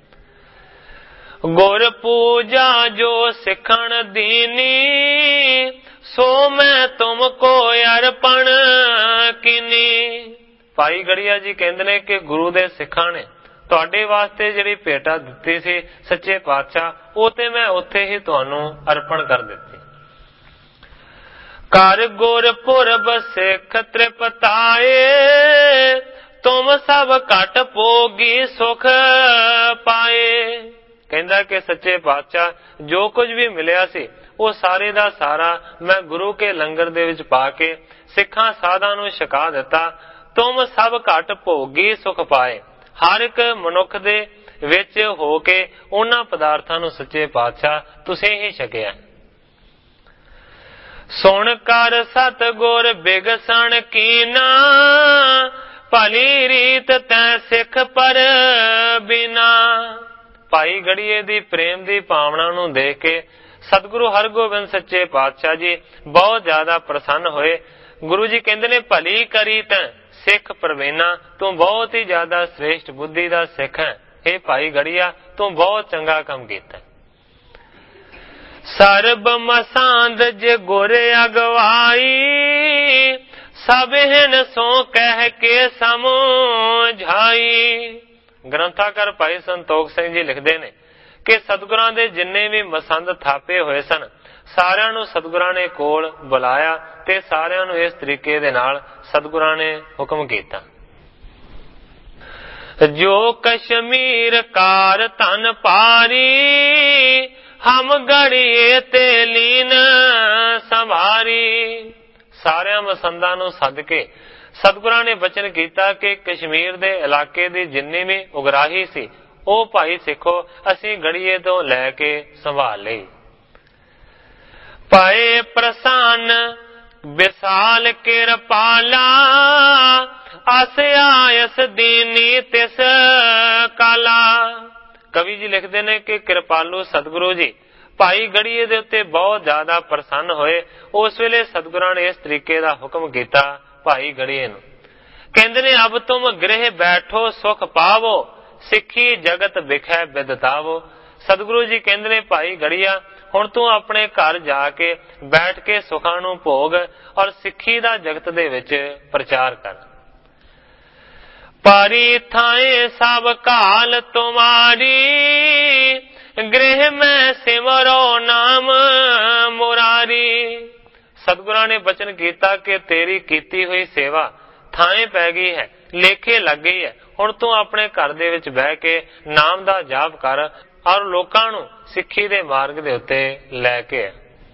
ਗੁਰ ਪੂਜਾ ਜੋ ਸਿੱਖਣ ਦੀਨੀ, ਸੋ ਮੈਂ ਤੁਮ ਕੋ ਅਰਪਣ ਕੀਨੀ। ਭਾਈ ਗੜੀਆ ਜੀ ਕਹਿੰਦੇ ਨੇ ਕਿ ਗੁਰੂ ਦੇ ਸਿੱਖਾਂ ਨੇ ਤੁਹਾਡੇ ਵਾਸਤੇ ਜਿਹੜੀ ਭੇਟਾ ਦਿੱਤੀ ਸੀ ਸੱਚੇ ਪਾਤਸ਼ਾਹ, ਉਹ ਤੇ ਮੈਂ ਉੱਥੇ ਹੀ ਤੁਹਾਨੂੰ ਅਰਪਣ ਕਰ ਦਿੱਤੀ। ਕਰ ਗੁਰ ਪੁਰਬ ਸਿੱਖ ਤ੍ਰਿਪਤਾਏ, ਤੁਮ ਸਭ ਘਟ ਭੋਗੀ ਸੁਖ ਪਾਏ। ਕਹਿੰਦਾ ਕਿ ਸੱਚੇ ਪਾਤਸ਼ਾਹ ਜੋ ਕੁਝ ਵੀ ਮਿਲਿਆ ਸੀ ਉਹ ਸਾਰੇ ਦਾ ਸਾਰਾ ਮੈਂ ਗੁਰੂ ਕੇ ਲੰਗਰ ਦੇ ਵਿੱਚ ਪਾ ਕੇ ਸਿੱਖਾਂ ਸਾਧਾਂ ਨੂੰ ਛਕਾ ਦਿੱਤਾ। ਤੁਮ ਸਭ ਘਟ ਭੋਗੀ ਸੁਖ ਪਾਏ, ਹਰ ਇੱਕ ਮਨੁੱਖ ਦੇ ਵਿੱਚ ਹੋ ਕੇ ਉਹਨਾਂ ਪਦਾਰਥਾਂ ਨੂੰ ਸੱਚੇ ਪਾਤਸ਼ਾਹ ਤੁਸੀਂ ਹੀ ਛਕਿਆ। ਸੁਣ ਕਰ ਸਤਿਗੁਰ ਬਿਗਸਣ ਕੀਨਾ, ਭਲੀ ਰੀਤ ਤੈ ਸਿੱਖ ਪਰ ਬਿਨਾ। ਭਾਈ ਗੜੀਏ ਦੀ ਪ੍ਰੇਮ ਦੀ ਭਾਵਨਾ ਨੂੰ ਦੇਖ ਕੇ ਸਤਿਗੁਰੂ ਹਰਗੋਬਿੰਦ ਸੱਚੇ ਪਾਤਸ਼ਾਹ ਜੀ ਬਹੁਤ ਜ਼ਿਆਦਾ ਪ੍ਰਸੰਨ ਹੋਏ। ਗੁਰੂ ਜੀ ਕਹਿੰਦੇ ਨੇ, ਭਲੀ ਕਰੀ ਤੈਂ ਸਿੱਖ ਪ੍ਰਵੀਨਾ, ਤੂੰ ਬਹੁਤ ਹੀ ਜ਼ਿਆਦਾ ਸ੍ਰੇਸ਼ਟ ਬੁੱਧੀ ਦਾ ਸਿੱਖ ਹੈ। ਇਹ ਭਾਈ ਗੜੀਆ ਤੂੰ ਬਹੁਤ ਚੰਗਾ ਕੰਮ ਕੀਤਾ। ਸਰਬ ਮਸਾਂਦ ਜੇ ਗੁਰ ਅਗਵਾਈ, ਸਭ ਹਿਨ ਸੋ ਕਹਿ ਕੇ ਸਮਝਾਈ। ਗ੍ਰੰਥਾਕਾਰ ਭਾਈ ਸੰਤੋਖ ਸਿੰਘ ਜੀ ਲਿਖਦੇ ਨੇ ਕਿ ਸਤਿਗੁਰਾਂ ਦੇ ਜਿੰਨੇ ਵੀ ਮਸੰਦ ਥਾਪੇ ਹੋਏ ਸਨ, ਸਾਰਿਆਂ ਨੂੰ ਸਤਿਗੁਰਾਂ ਨੇ ਕੋਲ ਬੁਲਾਇਆ ਤੇ ਸਾਰਿਆਂ ਨੂੰ ਇਸ ਤਰੀਕੇ ਦੇ ਨਾਲ ਸਤਿਗੁਰਾਂ ਨੇ ਹੁਕਮ ਕੀਤਾ। ਜੋ ਕਸ਼ਮੀਰ ਕਾਰ ਧਨ ਪਾਰੀ, ਹਮ ਗੜੀਏ ਤੇ ਲੀਨ ਸੰਭਾਰੀ। ਸਾਰਿਆਂ ਮਸੰਦਾਂ ਨੂੰ ਸੱਦ ਕੇ ਸਤਿਗੁਰਾਂ ਨੇ ਬਚਨ ਕੀਤਾ ਕਿ ਕਸ਼ਮੀਰ ਦੇ ਇਲਾਕੇ ਦੀ ਜਿੰਨੀ ਵੀ ਉਗਰਾਹੀ ਸੀ ਉਹ ਭਾਈ ਸਿੱਖੋ ਅਸੀਂ ਗੜੀਏ ਤੋਂ ਲੈ ਕੇ ਸੰਭਾਲ ਲਈ। ਪਾਏ ਪ੍ਰਸੰਨ ਵਿਸਾਲ ਕਿਰਪਾਲਾ, ਅਸ ਆਇਸ ਦੀਨੀ ਤਿਸ ਕਾਲਾ। ਕਵੀ ਜੀ ਲਿਖਦੇ ਨੇ ਕਿ ਕਿਰਪਾਲੂ ਸਤਿਗੁਰੂ ਜੀ ਭਾਈ ਗੜੀਏ ਦੇ ਉੱਤੇ ਬਹੁਤ ਜ਼ਿਆਦਾ ਪ੍ਰਸੰਨ ਹੋਏ। ਉਸ ਵੇਲੇ ਸਤਿਗੁਰਾਂ ਨੇ ਇਸ ਤਰੀਕੇ ਦਾ ਹੁਕਮ ਕੀਤਾ ਭਾਈ ਗੜੀਏ ਨੂੰ, ਕਹਿੰਦੇ ਨੇ, ਅਬ ਤੁਮ ਗ੍ਰਹਿ ਬੈਠੋ ਸੁਖ ਪਾਵੋ, ਸਿੱਖੀ ਜਗਤ ਵਿਖੈ ਬਿਦਤਾਵੋ। ਸਤਿਗੁਰੂ ਜੀ ਕਹਿੰਦੇ ਨੇ, ਭਾਈ ਗੜੀਆ ਹੁਣ ਤੂੰ ਆਪਣੇ ਘਰ ਜਾ ਕੇ ਬੈਠ ਕੇ ਸੁਖਾਂ ਨੂੰ ਭੋਗ ਔਰ ਸਿੱਖੀ ਦਾ ਜਗਤ ਦੇ ਵਿੱਚ ਪ੍ਰਚਾਰ ਕਰ। ਪਾਰੀ ਥਾਏ ਸਭ ਕਾਲ ਤੁਮਾਰੀ, ਗ੍ਰਹਿ ਮੈਂ ਸਿਮਰੋ ਨਾਮ ਮੁਰਾਰੀ। ਸਤਿਗੁਰਾਂ ਨੇ ਬਚਨ ਕੀਤਾ ਕਿ ਤੇਰੀ ਕੀਤੀ ਹੋਈ ਸੇਵਾ ਥਾਂ ਪੈ ਗਈ ਹੈ, ਲੇਖੇ ਲੱਗ ਗਈ ਹੈ। ਹੁਣ ਤੂੰ ਆਪਣੇ ਘਰ ਦੇ ਵਿੱਚ ਬਹਿ ਕੇ ਨਾਮ ਦਾ ਜਾਪ ਕਰ ਔਰ ਲੋਕਾਂ ਨੂੰ ਸਿੱਖੀ ਦੇ ਮਾਰਗ ਦੇ ਉੱਤੇ ਲੈ ਕੇ।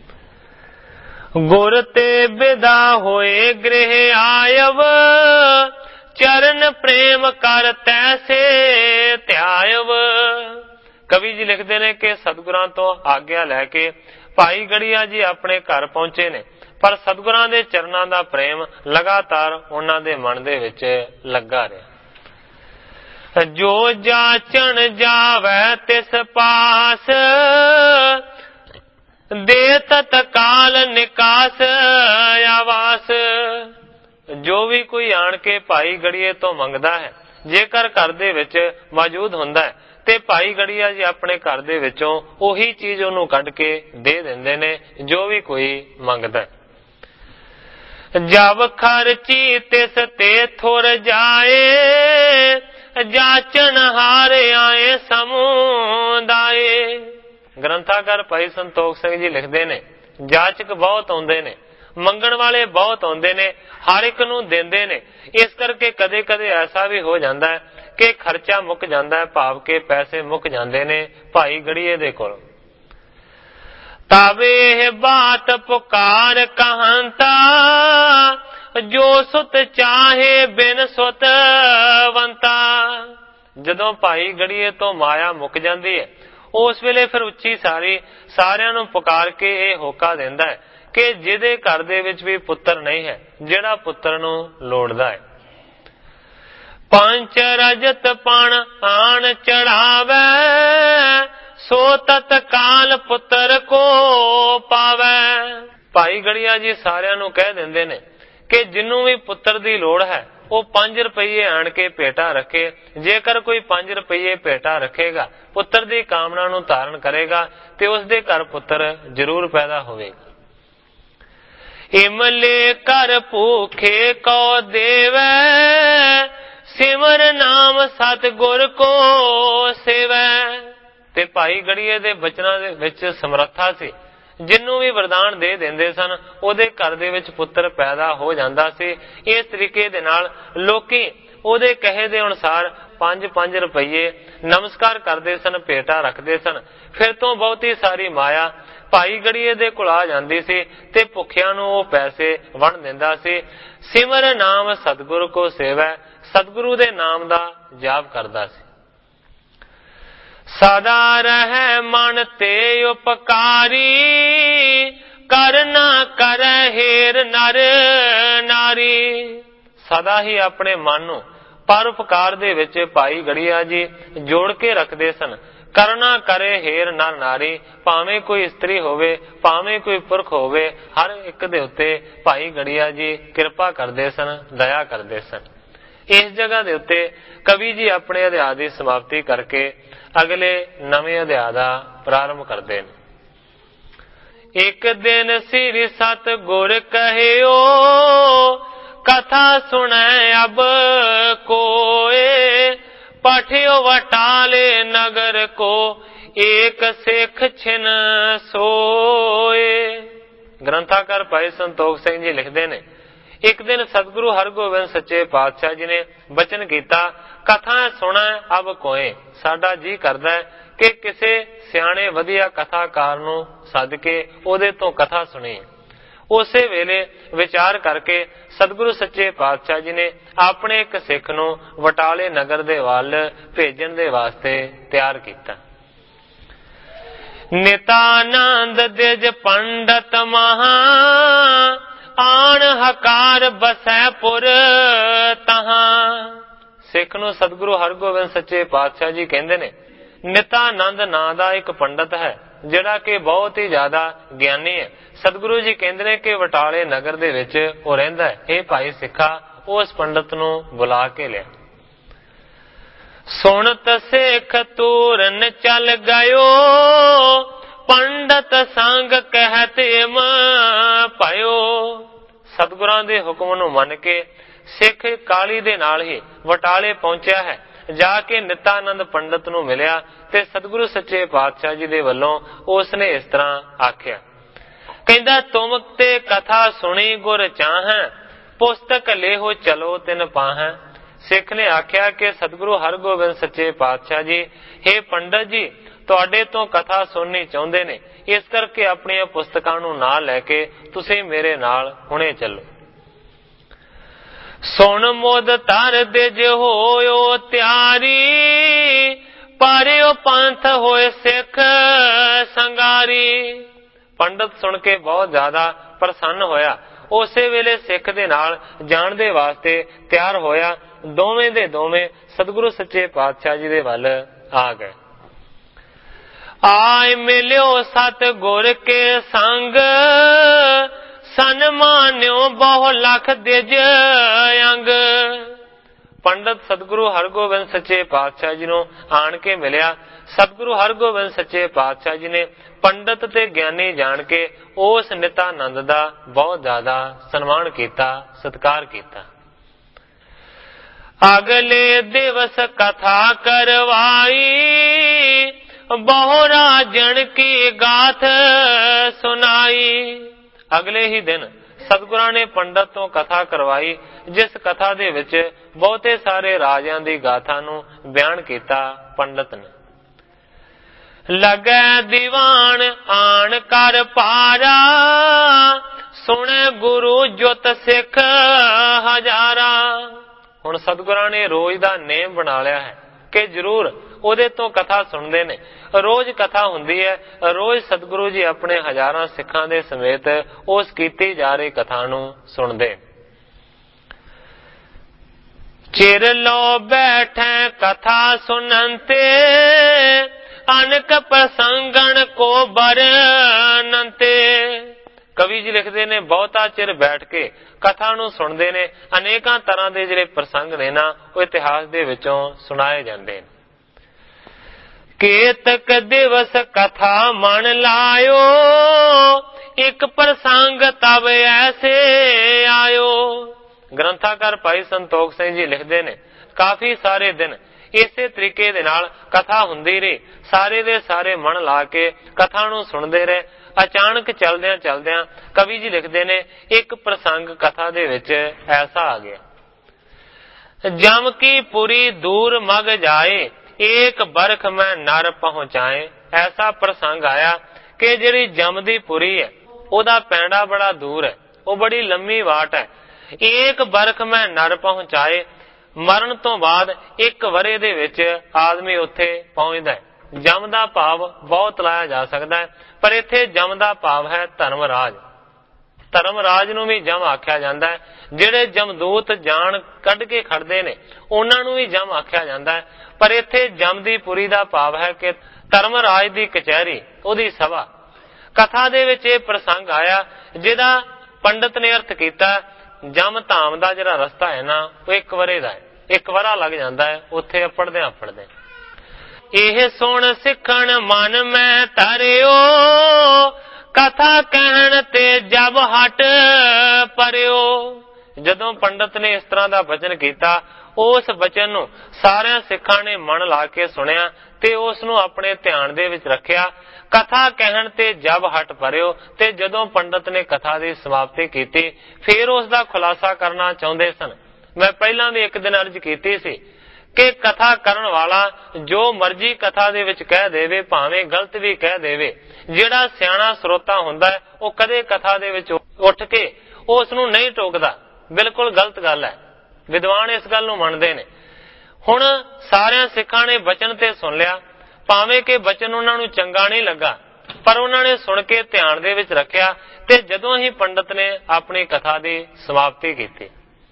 ਗੁਰ ਤੇ ਵਿਦਾ ਹੋਏ ਗ੍ਰਹਿ ਆਇਵ, ਚਰਨ ਪ੍ਰੇਮ ਕਰ ਤੈਸੇ ਧਿਆਇਵ। ਕਵੀ ਜੀ ਲਿਖਦੇ ਨੇ ਕਿ ਸਤਿਗੁਰਾਂ ਤੋਂ ਆਗਿਆ ਲੈ ਕੇ ਭਾਈ ਗੜੀਆ ਜੀ ਆਪਣੇ ਘਰ ਪਹੁੰਚੇ ਨੇ, ਪਰ ਸਤਿਗੁਰਾਂ ਦੇ ਚਰਨਾਂ ਦਾ ਪ੍ਰੇਮ ਲਗਾਤਾਰ ਉਹਨਾਂ ਦੇ ਮਨ ਦੇ ਵਿੱਚ ਲੱਗਾ ਰਿਹਾ। ਜੋ ਜਾਚਣ ਜਾਵੇ ਤਿਸ ਪਾਸ, ਦੇ ਤਤਕਾਲ ਨਿਕਾਸ ਆਵਾਸ। ਜੋ ਵੀ ਕੋਈ ਆਣ ਕੇ ਭਾਈ ਗੜੀਏ ਤੋਂ ਮੰਗਦਾ ਹੈ, ਜੇਕਰ ਘਰ ਦੇ ਵਿੱਚ ਮੌਜੂਦ ਹੁੰਦਾ ਹੈ ਤੇ ਭਾਈ ਗੜੀਆ ਜੀ ਆਪਣੇ ਘਰ ਦੇ ਵਿੱਚੋਂ ਉਹੀ ਚੀਜ਼ ਉਹਨੂੰ ਕੱਢ ਕੇ ਦੇ ਦਿੰਦੇ ਨੇ ਜੋ ਵੀ ਕੋਈ ਮੰਗਦਾ। ਜਬ ਖਰਚੀ ਤਿਸ ਤੇ ਥੁਰ ਜਾਏ, ਜਾਚਣ ਹਾਰ ਆਏ ਸਮੁਦਾਏ। ਗ੍ਰੰਥਾਕਾਰ ਭਾਈ ਸੰਤੋਖ ਸਿੰਘ ਜੀ ਲਿਖਦੇ ਨੇ, ਜਾਚਕ ਬਹੁਤ ਆਉਂਦੇ ਨੇ, ਮੰਗਣ ਵਾਲੇ ਬਹੁਤ ਆਉਂਦੇ ਨੇ, ਹਰ ਇੱਕ ਨੂੰ ਦਿੰਦੇ ਨੇ। ਇਸ ਕਰਕੇ ਕਦੇ ਕਦੇ ਐਸਾ ਵੀ ਹੋ ਜਾਂਦਾ ਹੈ ਕਿ ਖਰਚਾ ਮੁੱਕ ਜਾਂਦਾ ਹੈ, ਭਾਵ ਕੇ ਪੈਸੇ ਮੁੱਕ ਜਾਂਦੇ ਨੇ ਭਾਈ ਗੜੀਏ ਦੇ ਕੋਲ। ਤਬ ਇਹ ਬਾਤ ਪੁਕਾਰ ਕਹੰਤਾ, ਜੋ ਸੁਤ ਚਾਹੇ ਬਿਨ ਸੁਤ ਵੰਤਾ। ਜਦੋਂ ਭਾਈ ਗੜੀਏ ਤੋਂ ਮਾਇਆ ਮੁੱਕ ਜਾਂਦੀ ਹੈ, ਉਸ ਵੇਲੇ ਫਿਰ ਉੱਚੀ ਸਾਰੀ ਸਾਰਿਆਂ ਨੂੰ ਪੁਕਾਰ ਕੇ ਇਹ ਹੋਕਾ ਦਿੰਦਾ ਹੈ ਕਿ ਜਿਹਦੇ ਘਰ ਦੇ ਵਿੱਚ ਵੀ ਪੁੱਤਰ ਨਹੀਂ ਹੈ, ਜਿਹੜਾ ਪੁੱਤਰ ਨੂੰ ਲੋੜਦਾ ਹੈ। ਪੰਚ ਰਜਤ ਪਣ ਆਣ ਚੜਾਵੇ, ਸੋ ਤਤਕਾਲ ਪੁੱਤਰ ਕੋ ਪਾਵੇ। ਭਾਈ ਗੜੀਆ ਜੀ ਸਾਰਿਆਂ ਨੂੰ ਕਹਿ ਦਿੰਦੇ ਨੇ ਕਿ ਜਿਹਨੂੰ ਵੀ ਪੁੱਤਰ ਦੀ ਲੋੜ ਹੈ ਉਹ ਪੰਜ ਰੁਪਈਏ ਆਣ ਕੇ ਭੇਟਾ ਰੱਖੇ। ਜੇਕਰ ਕੋਈ ਪੰਜ ਰੁਪਈਏ ਭੇਟਾ ਰੱਖੇਗਾ, ਪੁੱਤਰ ਦੀ ਕਾਮਨਾ ਨੂੰ ਧਾਰਨ ਕਰੇਗਾ ਤੇ ਉਸ ਦੇ ਘਰ ਪੁੱਤਰ ਜ਼ਰੂਰ ਪੈਦਾ ਹੋਵੇਗਾ। ਇਮਲੇ ਕਰ ਭੂਖੇ ਕੋ ਦੇਵੈ, ਸਿਮਰ ਨਾਮ ਸਤਿਗੁਰ ਕੋ ਸੇਵੈ। ਤੇ ਭਾਈ ਗੜੀਏ ਦੇ ਬਚਨਾਂ ਦੇ ਵਿੱਚ ਸਮਰੱਥਾ ਸੀ, ਜਿਹਨੂੰ ਵੀ ਵਰਦਾਨ ਦੇ ਦਿੰਦੇ ਸਨ ਉਹਦੇ ਘਰ ਦੇ ਵਿੱਚ ਪੁੱਤਰ ਪੈਦਾ ਹੋ ਜਾਂਦਾ ਸੀ। ਇਸ ਤਰੀਕੇ ਦੇ ਨਾਲ ਲੋਕੀ ਉਹਦੇ ਕਹੇ ਦੇ ਅਨੁਸਾਰ ਪੰਜ ਪੰਜ ਰੁਪਈਏ ਨਮਸਕਾਰ ਕਰਦੇ ਸਨ, ਭੇਟਾ ਰੱਖਦੇ ਸਨ। ਫਿਰ ਤੋਂ ਬਹੁਤੀ ਸਾਰੀ ਮਾਇਆ ਭਾਈ ਗੜੀਏ ਦੇ ਕੋਲ ਆ ਜਾਂਦੀ ਸੀ ਤੇ ਭੁੱਖਿਆਂ ਨੂੰ ਉਹ ਪੈਸੇ ਵੰਡ ਦਿੰਦਾ ਸੀ। ਸਿਮਰ ਨਾਮ ਸਤਿਗੁਰੂ ਕੋ ਸੇਵੈ, ਸਤਿਗੁਰੂ ਦੇ ਨਾਮ ਦਾ ਜਾਪ ਕਰਦਾ ਸੀ। ਸਦਾ ਰਹਿ ਮਨ ਤੇ ਉਪਕਾਰੀ, ਕਰਨਾ ਕਰੈ ਹੇਰ ਨਰ ਨਾਰੀ। ਸਦਾ ਹੀ ਆਪਣੇ ਮਨ ਨੂੰ ਪਰਉਪਕਾਰ ਦੇ ਵਿੱਚ ਭਾਈ ਗੜੀਆ ਜੀ ਜੋੜ ਕੇ ਰੱਖਦੇ ਸਨ। ਕਰਨਾ ਕਰੇ ਹੇਰ ਨਰ ਨਾਰੀ, ਭਾਵੇਂ ਕੋਈ ਇਸਤਰੀ ਹੋਵੇ, ਭਾਵੇਂ ਕੋਈ ਪੁਰਖ ਹੋਵੇ, ਹਰ ਇੱਕ ਦੇ ਉੱਤੇ ਭਾਈ ਗੜੀਆ ਜੀ ਕਿਰਪਾ ਕਰਦੇ ਸਨ, ਦਇਆ ਕਰਦੇ ਸਨ। ਇਸ ਜਗ੍ਹਾ ਦੇ ਉੱਤੇ ਕਵੀ ਜੀ ਆਪਣੇ ਅਧਿਆਇ ਦੀ ਸਮਾਪਤੀ ਕਰਕੇ ਅਗਲੇ ਨਵੇਂ ਅਧਿਆਇ ਦਾ ਪ੍ਰਾਰੰਭ ਕਰਦੇ ਨੇ। ਇੱਕ ਦਿਨ ਸ੍ਰੀ ਸਤਿਗੁਰ ਕਹਿਓ, ਕਥਾ ਸੁਣੈ ਅਬ ਕੋਏ, ਪਠਿਓ ਵਟਾਲੇ ਨਗਰ ਕੋ, ਏਕ ਸਿੱਖ ਛਿਨ ਸੋਏ। ਗ੍ਰੰਥਾਕਾਰ ਭਾਈ ਸੰਤੋਖ ਸਿੰਘ ਜੀ ਲਿਖਦੇ ਨੇ, ਇੱਕ ਦਿਨ ਸਤਿਗੁਰੂ ਹਰਗੋਬਿੰਦ ਸੱਚੇ ਪਾਤਸ਼ਾਹ ਜੀ ਨੇ ਬਚਨ ਕੀਤਾ, ਕਥਾ ਸੁਣੈ ਅਬ ਕੋਏ। ਸਾਡਾ ਜੀ ਕਰਦਾ ਹੈ ਕਿ ਕਿਸੇ ਸਿਆਣੇ ਵਧੀਆ ਕਥਾਕਾਰ ਨੂੰ ਸੱਦ ਕੇ ਉਹਦੇ ਤੋਂ ਕਥਾ ਸੁਣੀ। ਉਸੇ ਵੇਲੇ ਵਿਚਾਰ ਕਰਕੇ ਸਤਿਗੁਰੂ ਸੱਚੇ ਪਾਤਸ਼ਾਹ ਜੀ ਨੇ ਆਪਣੇ ਇੱਕ ਸਿੱਖ ਨੂੰ ਵਟਾਲੇ ਨਗਰ ਦੇ ਵੱਲ ਭੇਜਣ ਦੇ ਵਾਸਤੇ ਤਿਆਰ ਕੀਤਾ। ਨਿਤਾਨੰਦ ਦਿਜ ਪੰਡਤ ਮਹਾ, ਆਣ ਹਕਾਰ ਬਸੈ ਪੁਰ ਤਹਾਂ। ਸਿੱਖ ਨੂੰ ਸਤਿਗੁਰੂ ਹਰਗੋਬਿੰਦ ਸੱਚੇ ਪਾਤਸ਼ਾਹ ਜੀ ਕਹਿੰਦੇ ਨੇ, ਨਿਤਾਨੰਦ ਨਾਂ ਦਾ ਇੱਕ ਪੰਡਤ ਹੈ ਜਿਹੜਾ ਕਿ ਬਹੁਤ ਹੀ ਜ਼ਿਆਦਾ ਗਿਆਨੀ ਹੈ। ਸਤਿਗੁਰੂ ਜੀ ਕਹਿੰਦੇ ਨੇ ਕਿ ਵਟਾਲੇ ਨਗਰ ਦੇ ਵਿੱਚ ਉਹ ਰਹਿੰਦਾ ਹੈ। ਇਹ ਭਾਈ ਸਿੱਖਾ ਉਸ ਪੰਡਤ ਨੂੰ ਬੁਲਾ ਕੇ ਲਿਆ। ਸੁਣਤ ਸਿੱਖ ਤੂਰਨ ਚੱਲ ਗਇਓ, ਪੰਡਤ ਸੰਗ ਕਹਿਤ ਇਮ ਭਇਓ। ਸਤਿਗੁਰਾਂ ਦੇ ਹੁਕਮ ਨੂੰ ਮੰਨ ਕੇ ਸਿੱਖ ਕਾਲੀ ਦੇ ਨਾਲ ਹੀ ਵਟਾਲੇ ਪਹੁੰਚਿਆ ਹੈ। ਜਾ ਕੇ ਨਿਤਾਨੰਦ ਪੰਡਤ ਨੂੰ ਮਿਲਿਆ ਤੇ ਸਤਿਗੁਰੂ ਸੱਚੇ ਪਾਤਸ਼ਾਹ ਜੀ ਦੇ ਵੱਲੋਂ ਉਸ ਨੇ ਇਸ ਤਰ੍ਹਾਂ ਆਖਿਆ, ਕਹਿੰਦਾ ਤੁਮ ਤੇ ਕਥਾ ਸੁਣੀ ਗੁਰ ਚਾਹੈ, ਪੁਸਤਕ ਲੇਹੋ ਚਲੋ ਤਿਨ ਪਾਹੈ। ਸਿੱਖ ਨੇ ਆਖਿਆ ਕਿ ਸਤਿਗੁਰੂ ਹਰਗੋਬਿੰਦ ਸੱਚੇ ਪਾਤਸ਼ਾਹ ਜੀ, ਹੇ ਪੰਡਤ ਜੀ, ਤੁਹਾਡੇ ਤੋਂ ਕਥਾ ਸੁਣਨੀ ਚਾਹੁੰਦੇ ਨੇ, ਇਸ ਕਰਕੇ ਆਪਣੀਆਂ ਪੁਸਤਕਾਂ ਨੂੰ ਨਾਲ ਲੈ ਕੇ ਤੁਸੀਂ ਮੇਰੇ ਨਾਲ ਹੁਣੇ ਚੱਲੋ। ਸੁਣ ਮੁਦ ਧਰ ਦਿਜ ਹੋਇਓ ਤਿਆਰੀ, ਪਾਰਿਓ ਪੰਥ ਹੋਏ ਸਿੱਖ ਸੰਗਾਰੀ। ਪੰਡਤ ਸੁਣ ਕੇ ਬਹੁਤ ਜ਼ਿਆਦਾ ਪ੍ਰਸੰਨ ਹੋਇਆ। ਉਸੇ ਵੇਲੇ ਸਿੱਖ ਦੇ ਨਾਲ ਜਾਣ ਦੇ ਵਾਸਤੇ ਤਿਆਰ ਹੋਇਆ। ਦੋਵੇਂ ਦੇ ਦੋਵੇਂ ਸਤਿਗੁਰੂ ਸੱਚੇ ਪਾਤਸ਼ਾਹ ਜੀ ਦੇ ਵੱਲ ਆ ਗਏ। ਆਇ ਮਿਲਿਓ ਸਤ ਗੁਰ ਕੇ ਸੰਗ, ਸਨਮਾਨਿਓ ਬਹੁ ਲਖ ਦਿਜ ਅੰਗ। ਪੰਡਤ ਸਤਿਗੁਰੂ ਹਰਗੋਬਿੰਦ ਸੱਚੇ ਪਾਤਸ਼ਾਹ ਜੀ ਨੂੰ ਆਣ ਕੇ ਮਿਲਿਆ। ਸਤਿਗੁਰੂ ਹਰਗੋਬਿੰਦ ਸੱਚੇ ਪਾਤਸ਼ਾਹ ਜੀ ਨੇ ਪੰਡਤ ਤੇ ਗਿਆਨੀ ਜਾਣ ਕੇ ਉਸ ਨਿਤਾਨੰਦ ਦਾ ਬਹੁਤ ਜ਼ਿਆਦਾ ਸਨਮਾਨ ਕੀਤਾ, ਸਤਿਕਾਰ ਕੀਤਾ। ਅਗਲੇ ਦਿਵਸ ਕਥਾ ਕਰਵਾਈ, ਬਹੁ ਰਾਜਣ ਕੀ ਗਾਥ ਸੁਣਾਈ। ਅਗਲੇ ਹੀ ਦਿਨ ਸਤਿਗੁਰਾਂ ਨੇ ਪੰਡਤ ਤੋਂ ਕਥਾ ਕਰਵਾਈ, ਜਿਸ ਕਥਾ ਦੇ ਵਿੱਚ ਬਹੁਤੇ ਸਾਰੇ ਰਾਜਿਆਂ ਦੀ ਗਾਥਾ ਨੂੰ ਬਿਆਨ ਕੀਤਾ ਪੰਡਤ ਨੇ। ਲਗੈ ਦੀਵਾਨ ਆਣ ਕਰ ਪਾਰਾ, ਸੁਣੇ ਗੁਰੂ ਜੁਤ ਸਿੱਖ ਹਜ਼ਾਰਾ। ਹੁਣ ਸਤਿਗੁਰਾਂ ਨੇ ਰੋਜ਼ ਦਾ ਨੇਮ ਬਣਾ ਲਿਆ ਹੈ ਕਿ ਜ਼ਰੂਰ ਉਹਦੇ ਤੋਂ ਕਥਾ ਸੁਣਦੇ ਨੇ। ਰੋਜ਼ ਕਥਾ ਹੁੰਦੀ ਹੈ, ਰੋਜ਼ ਸਤਿਗੁਰੂ ਜੀ ਆਪਣੇ ਹਜ਼ਾਰਾਂ ਸਿੱਖਾਂ ਦੇ ਸਮੇਤ ਉਸ ਕੀਤੀ ਜਾ ਰਹੀ ਕਥਾ ਨੂੰ ਸੁਣਦੇ। ਚਿਰ ਲੋ ਬੈਠੇ ਕਥਾ ਸੁਣੰਤੇ, ਅਨਕ ਪ੍ਰਸੰਗਣ ਕੋ ਬਰਨੰਤੇ। ਕਵੀ ਜੀ ਲਿਖਦੇ ਨੇ ਬਹੁਤਾ ਚਿਰ ਬੈਠ ਕੇ ਕਥਾ ਨੂੰ ਸੁਣਦੇ ਨੇ। ਅਨੇਕਾਂ ਤਰ੍ਹਾਂ ਦੇ ਜਿਹੜੇ ਪ੍ਰਸੰਗ ਨੇ ਨਾ, ਉਹ ਇਤਿਹਾਸ ਦੇ ਵਿੱਚੋਂ ਸੁਣਾਏ ਜਾਂਦੇ ਨੇ। ਕੇਤਕ ਦਿਵਸ ਕਥਾ ਮਨ ਲਾਇਓ, ਇੱਕ ਪ੍ਰਸੰਗ ਤਬ ਐਸੇ ਆਇਓ। ਗ੍ਰੰਥਾਕਾਰ ਭਾਈ ਸੰਤੋਖ ਸਿੰਘ ਜੀ ਲਿਖਦੇ ਨੇ ਕਾਫੀ ਸਾਰੇ ਦਿਨ ਇਸੇ ਤਰੀਕੇ ਦੇ ਨਾਲ ਕਥਾ ਹੁੰਦੀ ਰਹੀ। ਸਾਰੇ ਦੇ ਸਾਰੇ ਮਨ ਲਾ ਕੇ ਕਥਾ ਨੂੰ ਸੁਣਦੇ ਰਹੇ। ਅਚਾਨਕ ਚਲਦਿਆਂ ਚਲਦਿਆਂ ਕਵੀ ਜੀ ਲਿਖਦੇ ਨੇ ਇੱਕ ਪ੍ਰਸੰਗ ਕਥਾ ਦੇ ਵਿੱਚ ਐਸਾ ਆ ਗਿਆ। ਜਮ ਕੀ ਪੁਰੀ ਦੂਰ ਮਗ ਜਾਏ, ਏਕ ਬਰਖ ਮੈਂ ਨਰ ਪਹੁੰਚਾਏ। ਐਸਾ ਪ੍ਰਸੰਗ ਆਇਆ ਕਿ ਜਿਹੜੀ ਜਮ ਦੀ ਪੁਰੀ ਹੈ ਉਹਦਾ ਪੈਂਡਾ ਬੜਾ ਦੂਰ ਹੈ, ਉਹ ਬੜੀ ਲੰਮੀ ਵਾਟ ਹੈ। ਏਕ ਬਰਖ ਮੈਂ ਨਰ ਪਹੁੰਚਾਏ, ਮਰਨ ਤੋਂ ਬਾਅਦ ਇੱਕ ਵਰੇ ਦੇ ਵਿੱਚ ਆਦਮੀ ਉੱਥੇ ਪਹੁੰਚਦਾ ਹੈ। ਜਮ ਦਾ ਭਾਵ ਬਹੁਤ ਲਾਇਆ ਜਾ ਸਕਦਾ ਹੈ, ਪਰ ਇੱਥੇ ਜਮ ਦਾ ਭਾਵ ਹੈ ਧਰਮਰਾਜ। ਧਰਮਰਾਜ ਨੂੰ ਵੀ ਜਮ ਆਖਿਆ ਜਾਂਦਾ ਹੈ। ਜਿਹੜੇ ਜਮਦੂਤ ਜਾਨ ਕੱਢ ਕੇ ਖੜਦੇ ਨੇ ਉਹਨਾਂ ਨੂੰ ਵੀ ਜਮ ਆਖਿਆ ਜਾਂਦਾ ਹੈ, ਪਰ ਇੱਥੇ ਜਮ ਦੀ ਪੁਰੀ ਦਾ ਭਾਵ ਹੈ ਕਿ ਧਰਮਰਾਜ ਦੀ ਕਚਹਿਰੀ, ਉਹਦੀ ਸਭਾ। ਕਥਾ ਦੇ ਵਿੱਚ ਇਹ ਪ੍ਰਸੰਗ ਆਇਆ ਜਿਹਦਾ ਪੰਡਤ ਨੇ ਅਰਥ ਕੀਤਾ ਜਮ ਧਾਮ ਦਾ ਜਿਹੜਾ ਰਸਤਾ ਹੈ ਨਾ, ਉਹ ਇੱਕ ਵਰੇ ਦਾ ਹੈ। ਇੱਕ ਵਰਾ ਲੱਗ ਜਾਂਦਾ ਹੈ ਉੱਥੇ ਅੱਪੜਦੇ ਅੱਪੜਦੇ। ਇਹ ਸੁਣ ਸਿੱਖਣ ਮਨ ਮੈਂ ਧਰਿਓ, ਕਥਾ ਕਹਿਣ ਤੇ ਜਬ ਹਟ ਪਰਿਓ। ਜਦੋਂ ਪੰਡਤ ਨੇ ਇਸ ਤਰ੍ਹਾਂ ਦਾ ਬਚਨ ਕੀਤਾ, ਉਸ ਬਚਨ ਨੂੰ ਸਾਰਿਆਂ ਸਿੱਖਾਂ ਨੇ ਮਨ ਲਾ ਕੇ ਸੁਣਿਆ ਤੇ ਉਸ ਨੂੰ ਆਪਣੇ ਧਿਆਨ ਦੇ ਵਿੱਚ ਰੱਖਿਆ। ਕਥਾ ਕਹਿਣ ਤੇ ਜਬ ਹਟ ਪਰਿਓ, ਤੇ ਜਦੋਂ ਪੰਡਤ ਨੇ ਕਥਾ ਦੀ ਸਮਾਪਤੀ ਕੀਤੀ ਫਿਰ ਉਸ ਦਾ ਖੁਲਾਸਾ ਕਰਨਾ ਚਾਹੁੰਦੇ ਸਨ। ਮੈਂ ਪਹਿਲਾਂ ਵੀ ਇੱਕ ਦਿਨ ਅਰਜ਼ ਕੀਤੀ ਸੀ ਕਿ ਕਥਾ ਕਰਨ ਵਾਲਾ ਜੋ ਮਰਜ਼ੀ ਕਥਾ ਦੇ ਵਿੱਚ ਕਹਿ ਦੇਵੇ, ਭਾਵੇਂ ਗਲਤ ਵੀ ਕਹਿ ਦੇਵੇ, ਜਿਹੜਾ ਸਿਆਣਾ ਸਰੋਤਾ ਹੁੰਦਾ ਹੈ ਉਹ ਕਦੇ ਕਥਾ ਦੇ ਵਿੱਚ ਉੱਠ ਕੇ ਉਸ ਨੂੰ ਨਹੀਂ ਟੋਕਦਾ। ਬਿਲਕੁਲ ਗਲਤ ਗੱਲ ਹੈ, ਵਿਦਵਾਨ ਇਸ ਗੱਲ ਨੂੰ ਮੰਨਦੇ ਨੇ। ਹੁਣ ਸਾਰਿਆਂ ਸਿੱਖਾਂ ਨੇ ਬਚਨ ਤੇ ਸੁਣ ਲਿਆ, ਭਾਵੇਂ ਕਿ ਬਚਨ ਉਹਨਾਂ ਨੂੰ ਚੰਗਾ ਨਹੀਂ ਲੱਗਾ, ਪਰ ਉਹਨਾਂ ਨੇ ਸੁਣ ਕੇ ਧਿਆਨ ਦੇ ਵਿੱਚ ਰੱਖਿਆ। ਤੇ ਜਦੋਂ ਹੀ ਪੰਡਤ ਨੇ ਆਪਣੀ ਕਥਾ ਦੀ ਸਮਾਪਤੀ ਕੀਤੀ,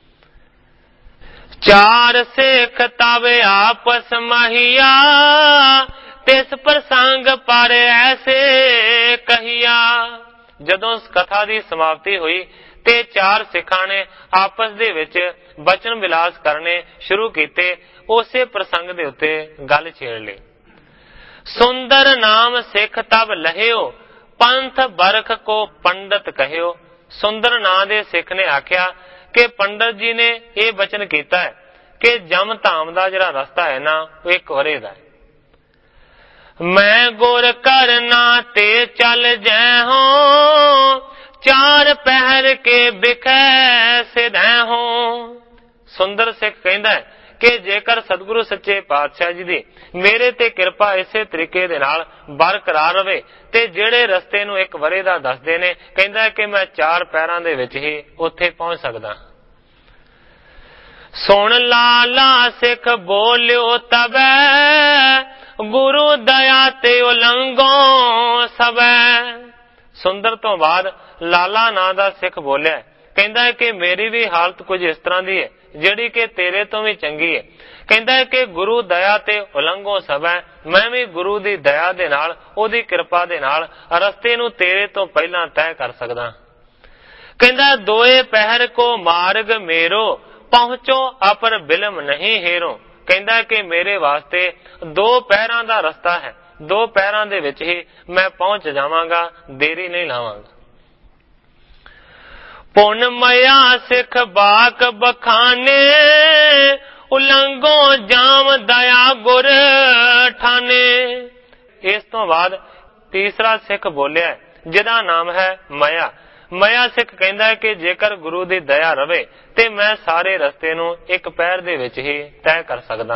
ਚਾਰ ਸਿੱਖ ਤਬ ਆਪਸ ਮਹੀਆ, ਤਿਸ ਪ੍ਰਸੰਗ ਪਰ ਐਸੇ ਕਹੀਆ। ਜਦੋਂ ਕਥਾ ਦੀ ਸਮਾਪਤੀ ਹੋਈ ਤੇ ਚਾਰ ਸਿੱਖਾਂ ਨੇ ਆਪਸ ਦੇ ਵਿੱਚ ਬਚਨ ਵਿਲਾਸ ਕਰਨੇ ਸ਼ੁਰੂ ਕੀਤੇ। ਉਸੇ ਪ੍ਰਸੰਗ ਦੇ ਉੱਤੇ ਗੱਲ ਛੇੜ ਲਈ। ਸੁੰਦਰ ਨਾਮ ਸਿੱਖ ਤਬ ਲਹਿਓ, ਪੰਥ ਬਰਖ ਕੋ ਪੰਡਤ ਕਹਿਓ। ਸੁੰਦਰ ਨਾਂ ਦੇ ਸਿੱਖ ਨੇ ਆਖਿਆ ਕਿ ਪੰਡਤ ਜੀ ਨੇ ਇਹ ਬਚਨ ਕੀਤਾ ਹੈ ਕਿ ਜਮ ਧਾਮ ਦਾ ਜਿਹੜਾ ਰਸਤਾ ਹੈ ਨਾ, ਉਹ ਇੱਕ ਵਰੇ ਦਾ ਹੈ। ਮੈਂ ਗੁਰ ਕਰਨਾ ਤੇ ਚੱਲ ਜੈ ਹੋ, ਚਾਰ ਪਹਿਰ ਕੇ ਬਿਖੈ ਸਿਧੈ ਹੋ। ਸੁੰਦਰ ਸਿੱਖ ਕਹਿੰਦਾ ਹੈ ਕਿ ਜੇਕਰ ਸਤਿਗੁਰੂ ਸੱਚੇ ਪਾਤਸ਼ਾਹ ਜੀ ਦੀ ਮੇਰੇ ਤੇ ਕਿਰਪਾ ਇਸੇ ਤਰੀਕੇ ਦੇ ਨਾਲ ਬਰਕਰਾਰ ਰਵੇ ਤੇ ਜਿਹੜੇ ਰਸਤੇ ਨੂੰ ਇੱਕ ਵਰੇ ਦਾ ਦੱਸਦੇ ਨੇ, ਕਹਿੰਦਾ ਕਿ ਮੈਂ ਚਾਰ ਪੈਰਾਂ ਦੇ ਵਿੱਚ ਹੀ ਉੱਥੇ ਪਹੁੰਚ ਸਕਦਾ। ਸੁਣ ਲਾਲਾ ਸਿੱਖ ਬੋਲਿਓ ਤਬੈ, ਗੁਰੂ ਦਇਆ ਤੇ ਉਲੰਘੋ ਸਬੈ। ਸੁੰਦਰ ਤੋਂ ਬਾਅਦ ਲਾਲਾ ਨਾਂ ਦਾ ਸਿੱਖ ਬੋਲਿਆ, ਕਹਿੰਦਾ ਹੈ ਕਿ ਮੇਰੀ ਵੀ ਹਾਲਤ ਕੁਝ ਇਸ ਤਰ੍ਹਾਂ ਦੀ ਹੈ ਜਿਹੜੀ ਕਿ ਤੇਰੇ ਤੋਂ ਵੀ ਚੰਗੀ ਹੈ। ਕਹਿੰਦਾ ਹੈ ਕਿ ਗੁਰੂ ਦਇਆ ਤੇ ਉਲੰਘੋ ਸਬੈ, मैं भी गुरु की दया दे नाल, ओदी कृपा दे नाल रस्ते नूं तेरे तो पहला तय कर सकदा। कहंदा दोए पहर को मार्ग मेरो, पहुंचो अपर बिलम नहीं हेरो। कहंदा कि मेरे वास्ते दो पैरां दा रस्ता है, दो पैरां दे विच ही मैं पहुंच जावांगा, देरी नहीं लावांगा। पुन मया सिख बाक बखाने, उलंगो जाम दया गुर ठाने। इस तो बाद तीसरा सिख बोलिया जिहदा नाम है मया। मया सिख कहंदा है कि जेकर गुरु दी दया रवे ते मैं सारे रस्ते नूं एक पैर दे विच ही तय कर सकदा।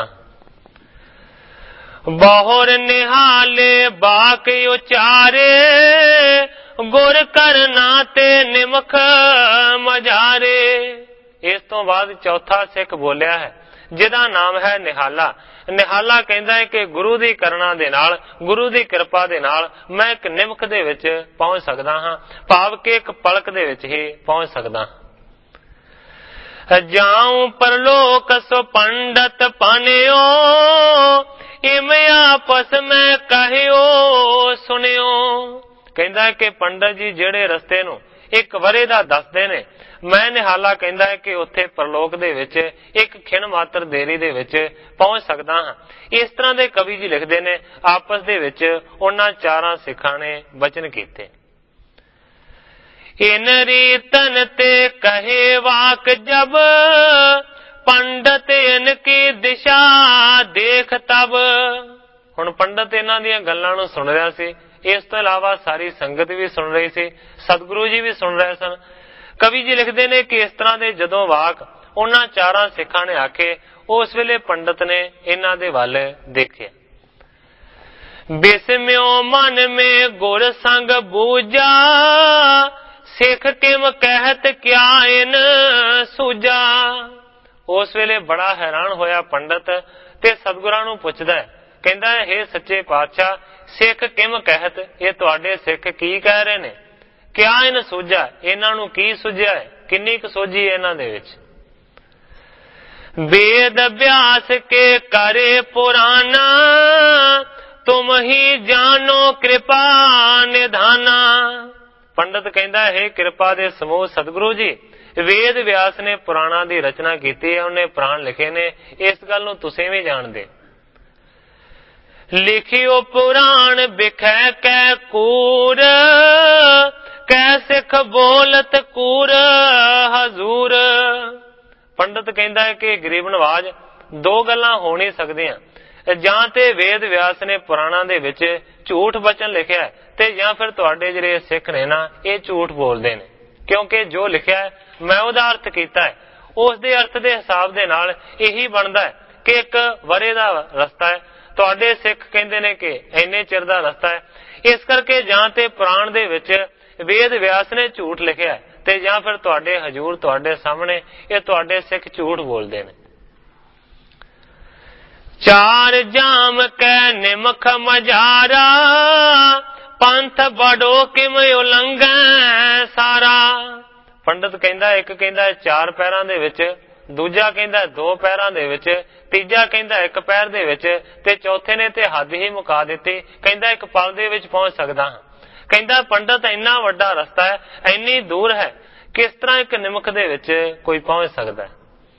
बहुर निहाले बाक उचारे, गुर करना ते निमख मजारे। इस तो बाद चौथा सिख बोलिया है जिहदा नाम है निहाला। निहाला कहंदा है कि गुरु दी करना दे नाल, गुरु दी कृपा दे नाल मैं एक निमख दे विच पहुंच सकदा हां, भाव के एक पलक दे विच ही पहुंच सकदा। जाऊं परलोक सो पंडित पानियो, इम आपस में कहियो सुनियो। कहंदा है कि पंडित जी जेड़े रस्ते नूं एक वरे दा दसदे ने, मैं निहाला कहंदा है कि उत्थे परलोक दे विच एक खिण मात्र देरी दे विच पहुंच सकदा हां। इस तरह दे कवि जी लिखदे ने, आपस दे विच उन्हां चारां सिखां ने वचन कीते। इन रीतन ते कहे वाक जब, पंडित इनकी दिशा देख तब। हुण पंडित इन्हां दीयां गल्लां नूं सुण रिहा सी, इस तो इलावा सारी संगत भी सुन रही सी, सतगुरु जी भी सुन रहे सन। कवि जी लिखते ने कि इस तरह के जदों वाक उन्हां चारां सिखां ने आखे, उस वेले पंडित ने इन्हां दे वल देखिया। बिस्म्यो मन में गुर संग बूझा, सिख किम कहत क्या इन सूझा। उस वेले बड़ा हैरान होया पंडित ते सतगुरां नूं पुछदा है, कहंदा है हे सच्चे पातशाह, सिख किम कहत, ये तुहाडे सिख की कह रहे ने, क्या इन सूझा, इन्हां नूं की सुझिया है, किन्नी क सोझी इन्हां दे विच। वेद व्यास के करे पुराना, तुम ही जानो कृपा निधाना। पंडित कहंदा है कृपा दे समूह सतगुरु जी, वेद व्यास ने पुराणा दी रचना कीती है, उन्हें पुराण लिखे ने, इस गल नूं तुसीं भी जाणदे। लिखियो पुराण बिखै कै कूर, कै सिख बोलत कूर हजूर। पंडित कहंदा है कि गरीब नवाज दो गल्लां हो नहीं सकदियां, जां ते वेद व्यास ने पुराणा दे विच झूठ बचन लिखिया है, ते जां फिर तुहाडे ਜਿਹੜੇ सिख ने ना ये झूठ बोलदे ने, क्योंकि जो लिखिया है मैं ਉਹਦਾ अर्थ कीता है, उस दे अर्थ दे हिसाब दे नाल यही बनदा है कि एक वरे दा रस्ता है, तुहाडे सिख कहंदे ने कि इन्ने चिर दा रस्ता है। इस करके जां ते पुराण दे विच वेद व्यास ने झूठ लिखिया है, ते जां फिर तुहाडे हजूर तुहाडे सामने ये तुहाडे सिख झूठ बोलदे ने। चार जाम कै निमख मजारा, पंथ बड़ो किम उलंघै सारा। पंडित कहंदा एक कहंदा चार पैरां दे विच, दूजा कहंदा दो पैरां दे विच, तीजा कहंदा एक पैर दे विच, ते चौथे ने ते हद ही मुका दित्ती, कहंदा एक पल दे विच पहुंच सकदा हां। कहंदा पंडित इन्ना वड्डा रस्ता है, इन्नी दूर है, किस तरह एक निमख दे विच कोई पहुंच सकदा है।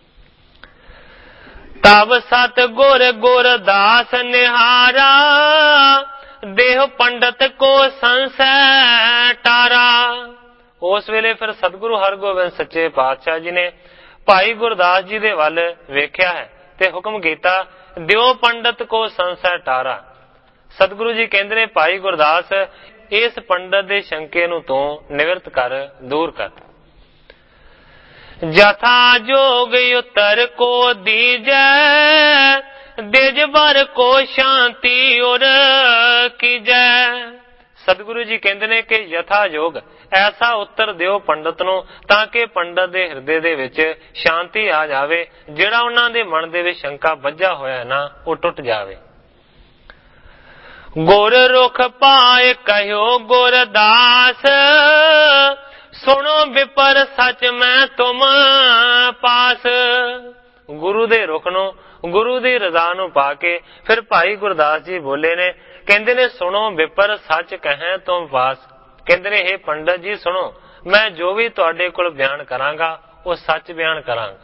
तब सत गुर गुर दास निहारा, देह पंडित को संशय टारा। उस वेले फिर सतगुरु हरगोबिंद सच्चे पातशाह जी ने भाई गुरदास जी दे वल वेख्या है ते हुक्म कीता, दिओ पंडित को संशय टारा। सतगुरु जी कहंदे ने भाई गुरदास इस पंडित दे शंके नूं तों निवृत्त कर, दूर कर। जथा जोग उतर को दीजै, दिज बर को शांति और कीजै। सतगुरु जी कहंदे ने कि यथा योग ऐसा उत्तर दिओ पंडित नूं ताकि पंडित दे हिरदे दे विच शांति आ जावे, जिहड़ा उन्हां दे मन दे विच शंका बज्झा होया ना वो टुट जावे। गुर रुख पाए कहो गुरदास, सुनो विपर सच मैं तुम पास। गुरु दे रुख नूं ਗੁਰੂ ਦੀ ਰਜ਼ਾ ਨੂੰ ਪਾ ਕੇ ਫਿਰ ਭਾਈ ਗੁਰਦਾਸ ਜੀ ਬੋਲੇ ਨੇ, ਕਹਿੰਦੇ ਨੇ ਸੁਣੋ ਵਿਪਰ ਸੱਚ ਕਹੈ ਤੁਮ ਵਾਸ। ਕਹਿੰਦੇ ਨੇ ਇਹ ਪੰਡਤ ਜੀ ਸੁਣੋ, ਮੈਂ ਜੋ ਵੀ ਤੁਹਾਡੇ ਕੋਲ ਬਿਆਨ ਕਰਾਂਗਾ ਉਹ ਸੱਚ ਬਿਆਨ ਕਰਾਂਗਾ।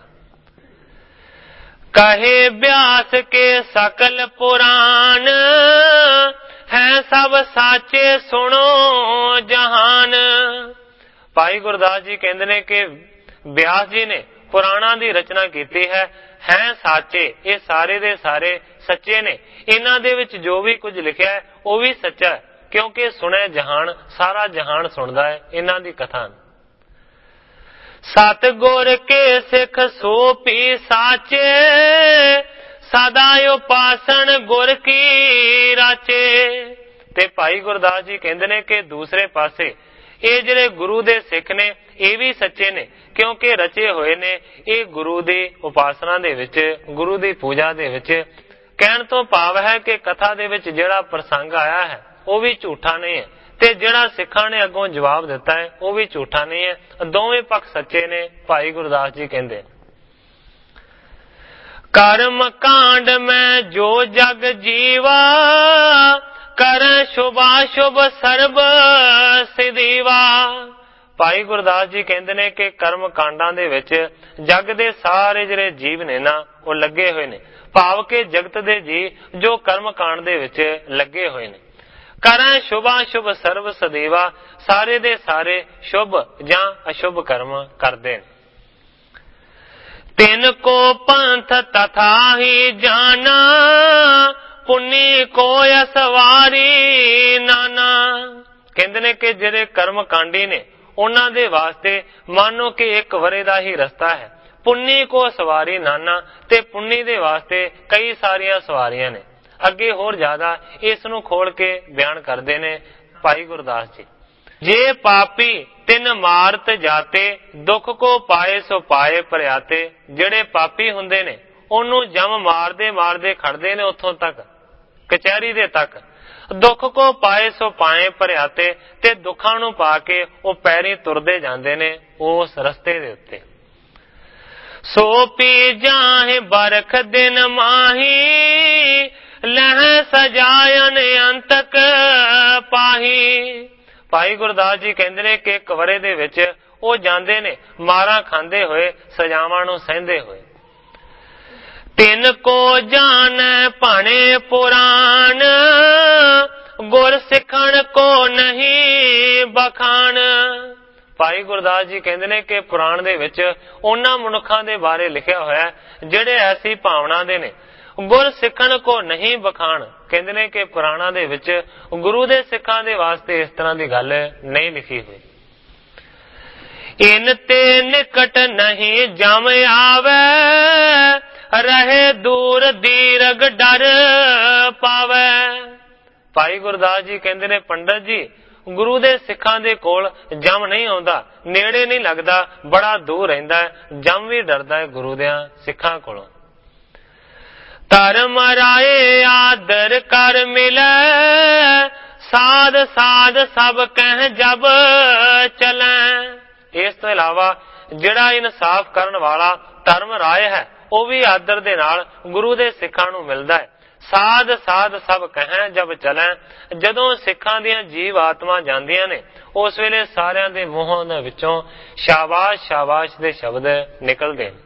ਕਹੇ ਬਿਆਸ ਕੇ ਸਕਲ ਪੁਰਾਣ ਹੈ ਸਭ ਸਾਚੇ ਸੁਣੋ ਜਹਾਨ। ਭਾਈ ਗੁਰਦਾਸ ਜੀ ਕਹਿੰਦੇ ਨੇ ਕਿ ਬਿਆਸ ਜੀ ਨੇ ਪੁਰਾਣਾਂ ਦੀ ਰਚਨਾ ਕੀਤੀ ਹੈ, ਹੈ ਸਾਚੇ, ਇਹ ਸਾਰੇ ਦੇ ਸਾਰੇ ਸੱਚੇ ਨੇ। ਇਹਨਾਂ ਦੇ ਵਿੱਚ ਜੋ ਵੀ ਕੁਝ ਲਿਖਿਆ ਹੈ ਉਹ ਵੀ ਸੱਚਾ ਹੈ, ਕਿਉਂਕਿ ਸੁਣਿਆ ਜਹਾਨ, ਸਾਰਾ ਜਹਾਨ ਸੁਣਦਾ ਹੈ ਇਹਨਾਂ ਦੀ ਕਥਾ। ਸਤ ਗੁਰ ਕੇ ਸਿੱਖ ਸੋ ਪੀ ਸਾਚੇ ਸਦਾ ਉਪਾਸਨ ਗੁਰ ਕੀ ਰਾਚੇ। ਤੇ ਭਾਈ ਗੁਰਦਾਸ ਜੀ ਕਹਿੰਦੇ ਨੇ ਕਿ ਦੂਸਰੇ ਪਾਸੇ ਇਹ ਜਿਹੜੇ ਗੁਰੂ ਦੇ ਸਿੱਖ ਨੇ ਇਹ ਵੀ ਸੱਚੇ ਨੇ, ਕਿਉਂਕਿ ਰਚੇ ਹੋਏ ਨੇ ਇਹ ਗੁਰੂ ਦੀ ਉਪਾਸਨਾ ਦੇ ਵਿੱਚ, ਗੁਰੂ ਦੀ ਪੂਜਾ ਦੇ ਵਿੱਚ। ਕਹਿਣ ਤੋਂ ਭਾਵ ਹੈ ਕਿ ਕਥਾ ਦੇ ਵਿੱਚ ਜਿਹੜਾ ਪ੍ਰਸੰਗ ਆਇਆ ਹੈ ਉਹ ਵੀ ਝੂਠਾ ਨਹੀਂ ਹੈ, ਤੇ ਜਿਹੜਾ ਸਿੱਖਾਂ ਨੇ ਅੱਗੋਂ ਜਵਾਬ ਦਿੱਤਾ ਹੈ ਉਹ ਵੀ ਝੂਠਾ ਨਹੀਂ ਹੈ। ਦੋਵੇਂ ਪੱਖ ਸੱਚੇ ਨੇ। ਭਾਈ ਗੁਰਦਾਸ ਜੀ ਕਹਿੰਦੇ, ਕਰਮ ਕਾਂਡ ਮੈਂ ਜੋ ਜਗ ਜੀਵਾ ਕਰ ਸ਼ੁਭਾ ਸ਼ੁਭ ਸਰਬ ਸਿਧੀਵਾ। ਭਾਈ ਗੁਰਦਾਸ ਜੀ ਕਹਿੰਦੇ ਨੇ ਕਿ ਕਰਮ ਕਾਂਡਾਂ ਦੇ ਵਿੱਚ ਜਗ ਦੇ ਸਾਰੇ ਜਿਹੜੇ ਜੀਵ ਨੇ ਨਾ ਉਹ ਲੱਗੇ ਹੋਏ ਨੇ, ਭਾਵ ਕਿ ਜਗਤ ਦੇ ਜੀ ਜੋ ਕਰਮ ਕਾਂਡ ਦੇ ਵਿੱਚ ਲੱਗੇ ਹੋਏ ਨੇ। ਕਰਾਂ ਸ਼ੁਭਾ ਸ਼ੁਭ ਸਰਬ ਸਦੀਵਾ, ਸਾਰੇ ਦੇ ਸਾਰੇ ਸ਼ੁਭ ਜਾਂ ਅਸ਼ੁਭ ਕਰਮ ਕਰਦੇ ਨੇ। ਤਿੰਨ ਕੋ ਪੰਥ ਤਥਾ ਹੀ ਜਾਣਾ ਪੁੰਨੀ ਕੋ ਅਸਵਾਰੀ ਨਾਨਾ। ਕਹਿੰਦੇ ਨੇ ਕਿ ਜਿਹੜੇ ਕਰਮ ਕਾਂਡੀ ਨੇ ਉਹਨਾਂ ਦੇ ਵਾਸਤੇ ਮਾਨੋ ਕਿ ਇੱਕ ਵਰੇ ਦਾ ਹੀ ਰਸਤਾ ਹੈ। ਪੁੰਨੀ ਕੋ ਸਵਾਰੀ ਨਾਨਾ, ਤੇ ਪੁੰਨੀ ਦੇ ਵਾਸਤੇ ਕਈ ਸਾਰੀਆਂ ਸਵਾਰੀਆਂ ਨੇ। ਅੱਗੇ ਹੋਰ ਜ਼ਿਆਦਾ ਇਸ ਨੂੰ ਖੋਲ ਕੇ ਬਿਆਨ ਕਰਦੇ ਨੇ ਭਾਈ ਗੁਰਦਾਸ ਜੀ। ਜੇ ਪਾਪੀ ਤਿੰਨ ਮਾਰਤ ਜਾਤੇ ਦੁੱਖ ਕੋ ਪਾਏ ਸੋ ਪਾਏ ਭਰਿਆਤੇ। ਜਿਹੜੇ ਪਾਪੀ ਹੁੰਦੇ ਨੇ ਉਹਨੂੰ ਜਮ ਮਾਰਦੇ ਮਾਰਦੇ ਖੜਦੇ ਨੇ ਉੱਥੋਂ ਤੱਕ, ਕਚਹਿਰੀ ਦੇ ਤੱਕ। ਦੁੱਖ ਕੋ ਪਾਏ ਸੋ ਪਾਏ ਭਰਿਆਤੇ, ਤੇ ਦੁੱਖਾਂ ਨੂੰ ਪਾ ਕੇ ਉਹ ਪੈਰੀ ਤੁਰਦੇ ਜਾਂਦੇ ਨੇ ਉਸ ਰਸਤੇ ਦੇ ਉੱਤੇ। ਸੋ ਪੀ ਜਾਹੇ ਬਰਖ ਦਿਨ ਮਾਹੀ ਲਹਿ ਸਜਾਇਨ ਅੰਤਕ ਪਾਹੀ। ਭਾਈ ਗੁਰਦਾਸ ਜੀ ਕਹਿੰਦੇ ਨੇ ਕਿ ਇੱਕ ਵਰੇ ਦੇ ਵਿੱਚ ਉਹ ਜਾਂਦੇ ਨੇ ਮਾਰਾਂ ਖਾਂਦੇ ਹੋਏ, ਸਜ਼ਾਵਾਂ ਨੂੰ ਸਹਿੰਦੇ ਹੋਏ। ਤਿੰਨ ਕੋ ਜਾਣ ਭਾਣੇ ਪੁਰਾਣ ਗੁਰ ਸਿੱਖਣ ਕੋ ਨਹੀਂ ਬਖਾਣ। ਭਾਈ ਗੁਰਦਾਸ ਜੀ ਕਹਿੰਦੇ ਨੇ ਕਿ ਪੁਰਾਣ ਦੇ ਵਿੱਚ ਉਹਨਾਂ ਮਨੁੱਖਾਂ ਦੇ ਬਾਰੇ ਲਿਖਿਆ ਹੋਇਆ ਜਿਹੜੇ ਐਸੀ ਭਾਵਨਾ ਦੇ ਨੇ, ਗੁਰ ਸਿੱਖਣ ਕੋ ਨਹੀਂ ਬਖਾਣ। ਕਹਿੰਦੇ ਨੇ ਕਿ ਪੁਰਾਣਾਂ ਦੇ ਵਿੱਚ ਗੁਰੂ ਦੇ ਸਿੱਖਾਂ ਦੇ ਵਾਸਤੇ ਇਸ ਤਰ੍ਹਾਂ ਦੀ ਗੱਲ ਨਹੀਂ ਲਿਖੀ ਹੋਈ। ਇਨ ਤੇ ਨਿਕਟ ਨਹੀਂ ਜਮ ਆਵੇ ਰਹੇ ਦੂਰ ਦੀਰਘ ਡਰ ਪਾਵੇ। ਭਾਈ ਗੁਰਦਾਸ ਜੀ ਕਹਿੰਦੇ ਨੇ ਪੰਡਤ ਜੀ ਗੁਰੂ ਦੇ ਸਿੱਖਾਂ ਦੇ ਕੋਲ ਜਮ ਨਹੀਂ ਆਉਂਦਾ, ਨੇੜੇ ਨਹੀਂ ਲੱਗਦਾ, ਬੜਾ ਦੂਰ ਰਹਿੰਦਾ ਹੈ। ਜਮ ਵੀ ਡਰਦਾ ਹੈ ਗੁਰੂ ਦੇ ਸਿੱਖਾਂ ਕੋਲੋਂ। ਧਰਮ ਰਾਏ ਆਦਰ ਕਰ ਮਿਲੈ ਸਾਧ ਸਾਧ ਸਭ ਕਹਿ ਜਬ ਚਲੈ। ਇਸ ਤੋਂ ਇਲਾਵਾ ਜਿਹੜਾ ਇਨਸਾਫ ਕਰਨ ਵਾਲਾ ਧਰਮ ਰਾਏ ਹੈ ਉਹ ਵੀ ਆਦਰ ਦੇ ਨਾਲ ਗੁਰੂ ਦੇ ਸਿੱਖਾਂ ਨੂੰ ਮਿਲਦਾ ਹੈ। ਸਾਧ ਸਾਧ ਸਭ ਕਹਿ ਜਬ ਚਲੈ। ਜਦੋਂ ਸਿੱਖਾਂ ਦੀਆਂ ਜੀਵ ਆਤਮਾ ਜਾਂਦੀਆਂ ਨੇ ਉਸ ਵੇਲੇ ਸਾਰਿਆਂ ਦੇ ਮੂੰਹਾਂ ਦੇ ਵਿੱਚੋਂ ਸ਼ਾਬਾਸ਼ ਸ਼ਾਬਾਸ਼ ਦੇ ਸ਼ਬਦ ਨਿਕਲਦੇ ਨੇ।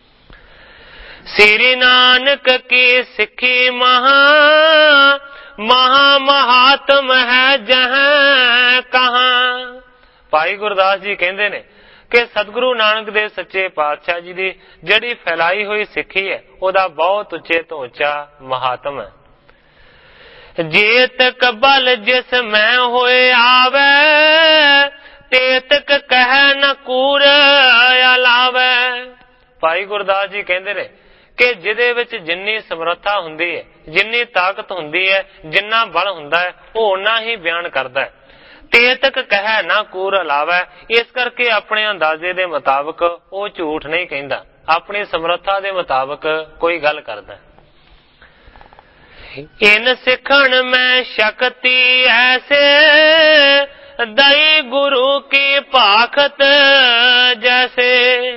ਸ੍ਰੀ ਨਾਨਕ ਕੀ ਸਿੱਖੀ ਮਹਾ ਮਹਾ ਮਹਾਤਮ ਹੈ ਜਹ ਕਹਾਂ। ਭਾਈ ਗੁਰਦਾਸ ਜੀ ਕਹਿੰਦੇ ਨੇ ਕਿ ਸਤਿਗੁਰੂ ਨਾਨਕ ਦੇਵ ਸੱਚੇ ਪਾਤਸ਼ਾਹ ਜੀ ਦੀ ਜਿਹੜੀ ਫੈਲਾਈ ਹੋਈ ਸਿੱਖੀ ਹੈ ਉਹਦਾ ਬਹੁਤ ਉੱਚੇ ਤੋਂ ਉੱਚਾ ਮਹਾਤਮ ਹੈ। ਜੇਤਕ ਬਲ ਜਿਸ ਮੈਂ ਹੋਏ ਆਵੇ ਤੇਤਕ ਕਹਿ ਨ ਕੂਰ ਅਲਾਵੇ। ਭਾਈ ਗੁਰਦਾਸ ਜੀ ਕਹਿੰਦੇ ਨੇ ਕਿ ਜਿਹਦੇ ਵਿੱਚ ਜਿੰਨੀ ਸਮਰੱਥਾ ਹੁੰਦੀ ਹੈ, ਜਿੰਨੀ ਤਾਕਤ ਹੁੰਦੀ ਹੈ, ਜਿੰਨਾ ਬਲ ਹੁੰਦਾ ਹੈ ਉਹ ਓਨਾ ਹੀ ਬਿਆਨ ਕਰਦਾ ਹੈ। ਤੇਤਕ ਕਹਿ ਨਾ ਕੂਰ ਅਲਾਵਾ, ਇਸ ਕਰਕੇ ਆਪਣੇ ਅੰਦਾਜ਼ੇ ਦੇ ਮੁਤਾਬਕ ਉਹ ਝੂਠ ਨਹੀਂ ਕਹਿੰਦਾ, ਆਪਣੀ ਸਮਰੱਥਾ ਦੇ ਮੁਤਾਬਕ ਕੋਈ ਗੱਲ ਕਰਦਾ। ਇਨ ਸਿੱਖਣ ਮੈਂ ਸ਼ਕਤੀ ਐਸੇ ਦਈ ਗੁਰੂ ਕੀ ਭਾਖਤ ਜੈਸੇ।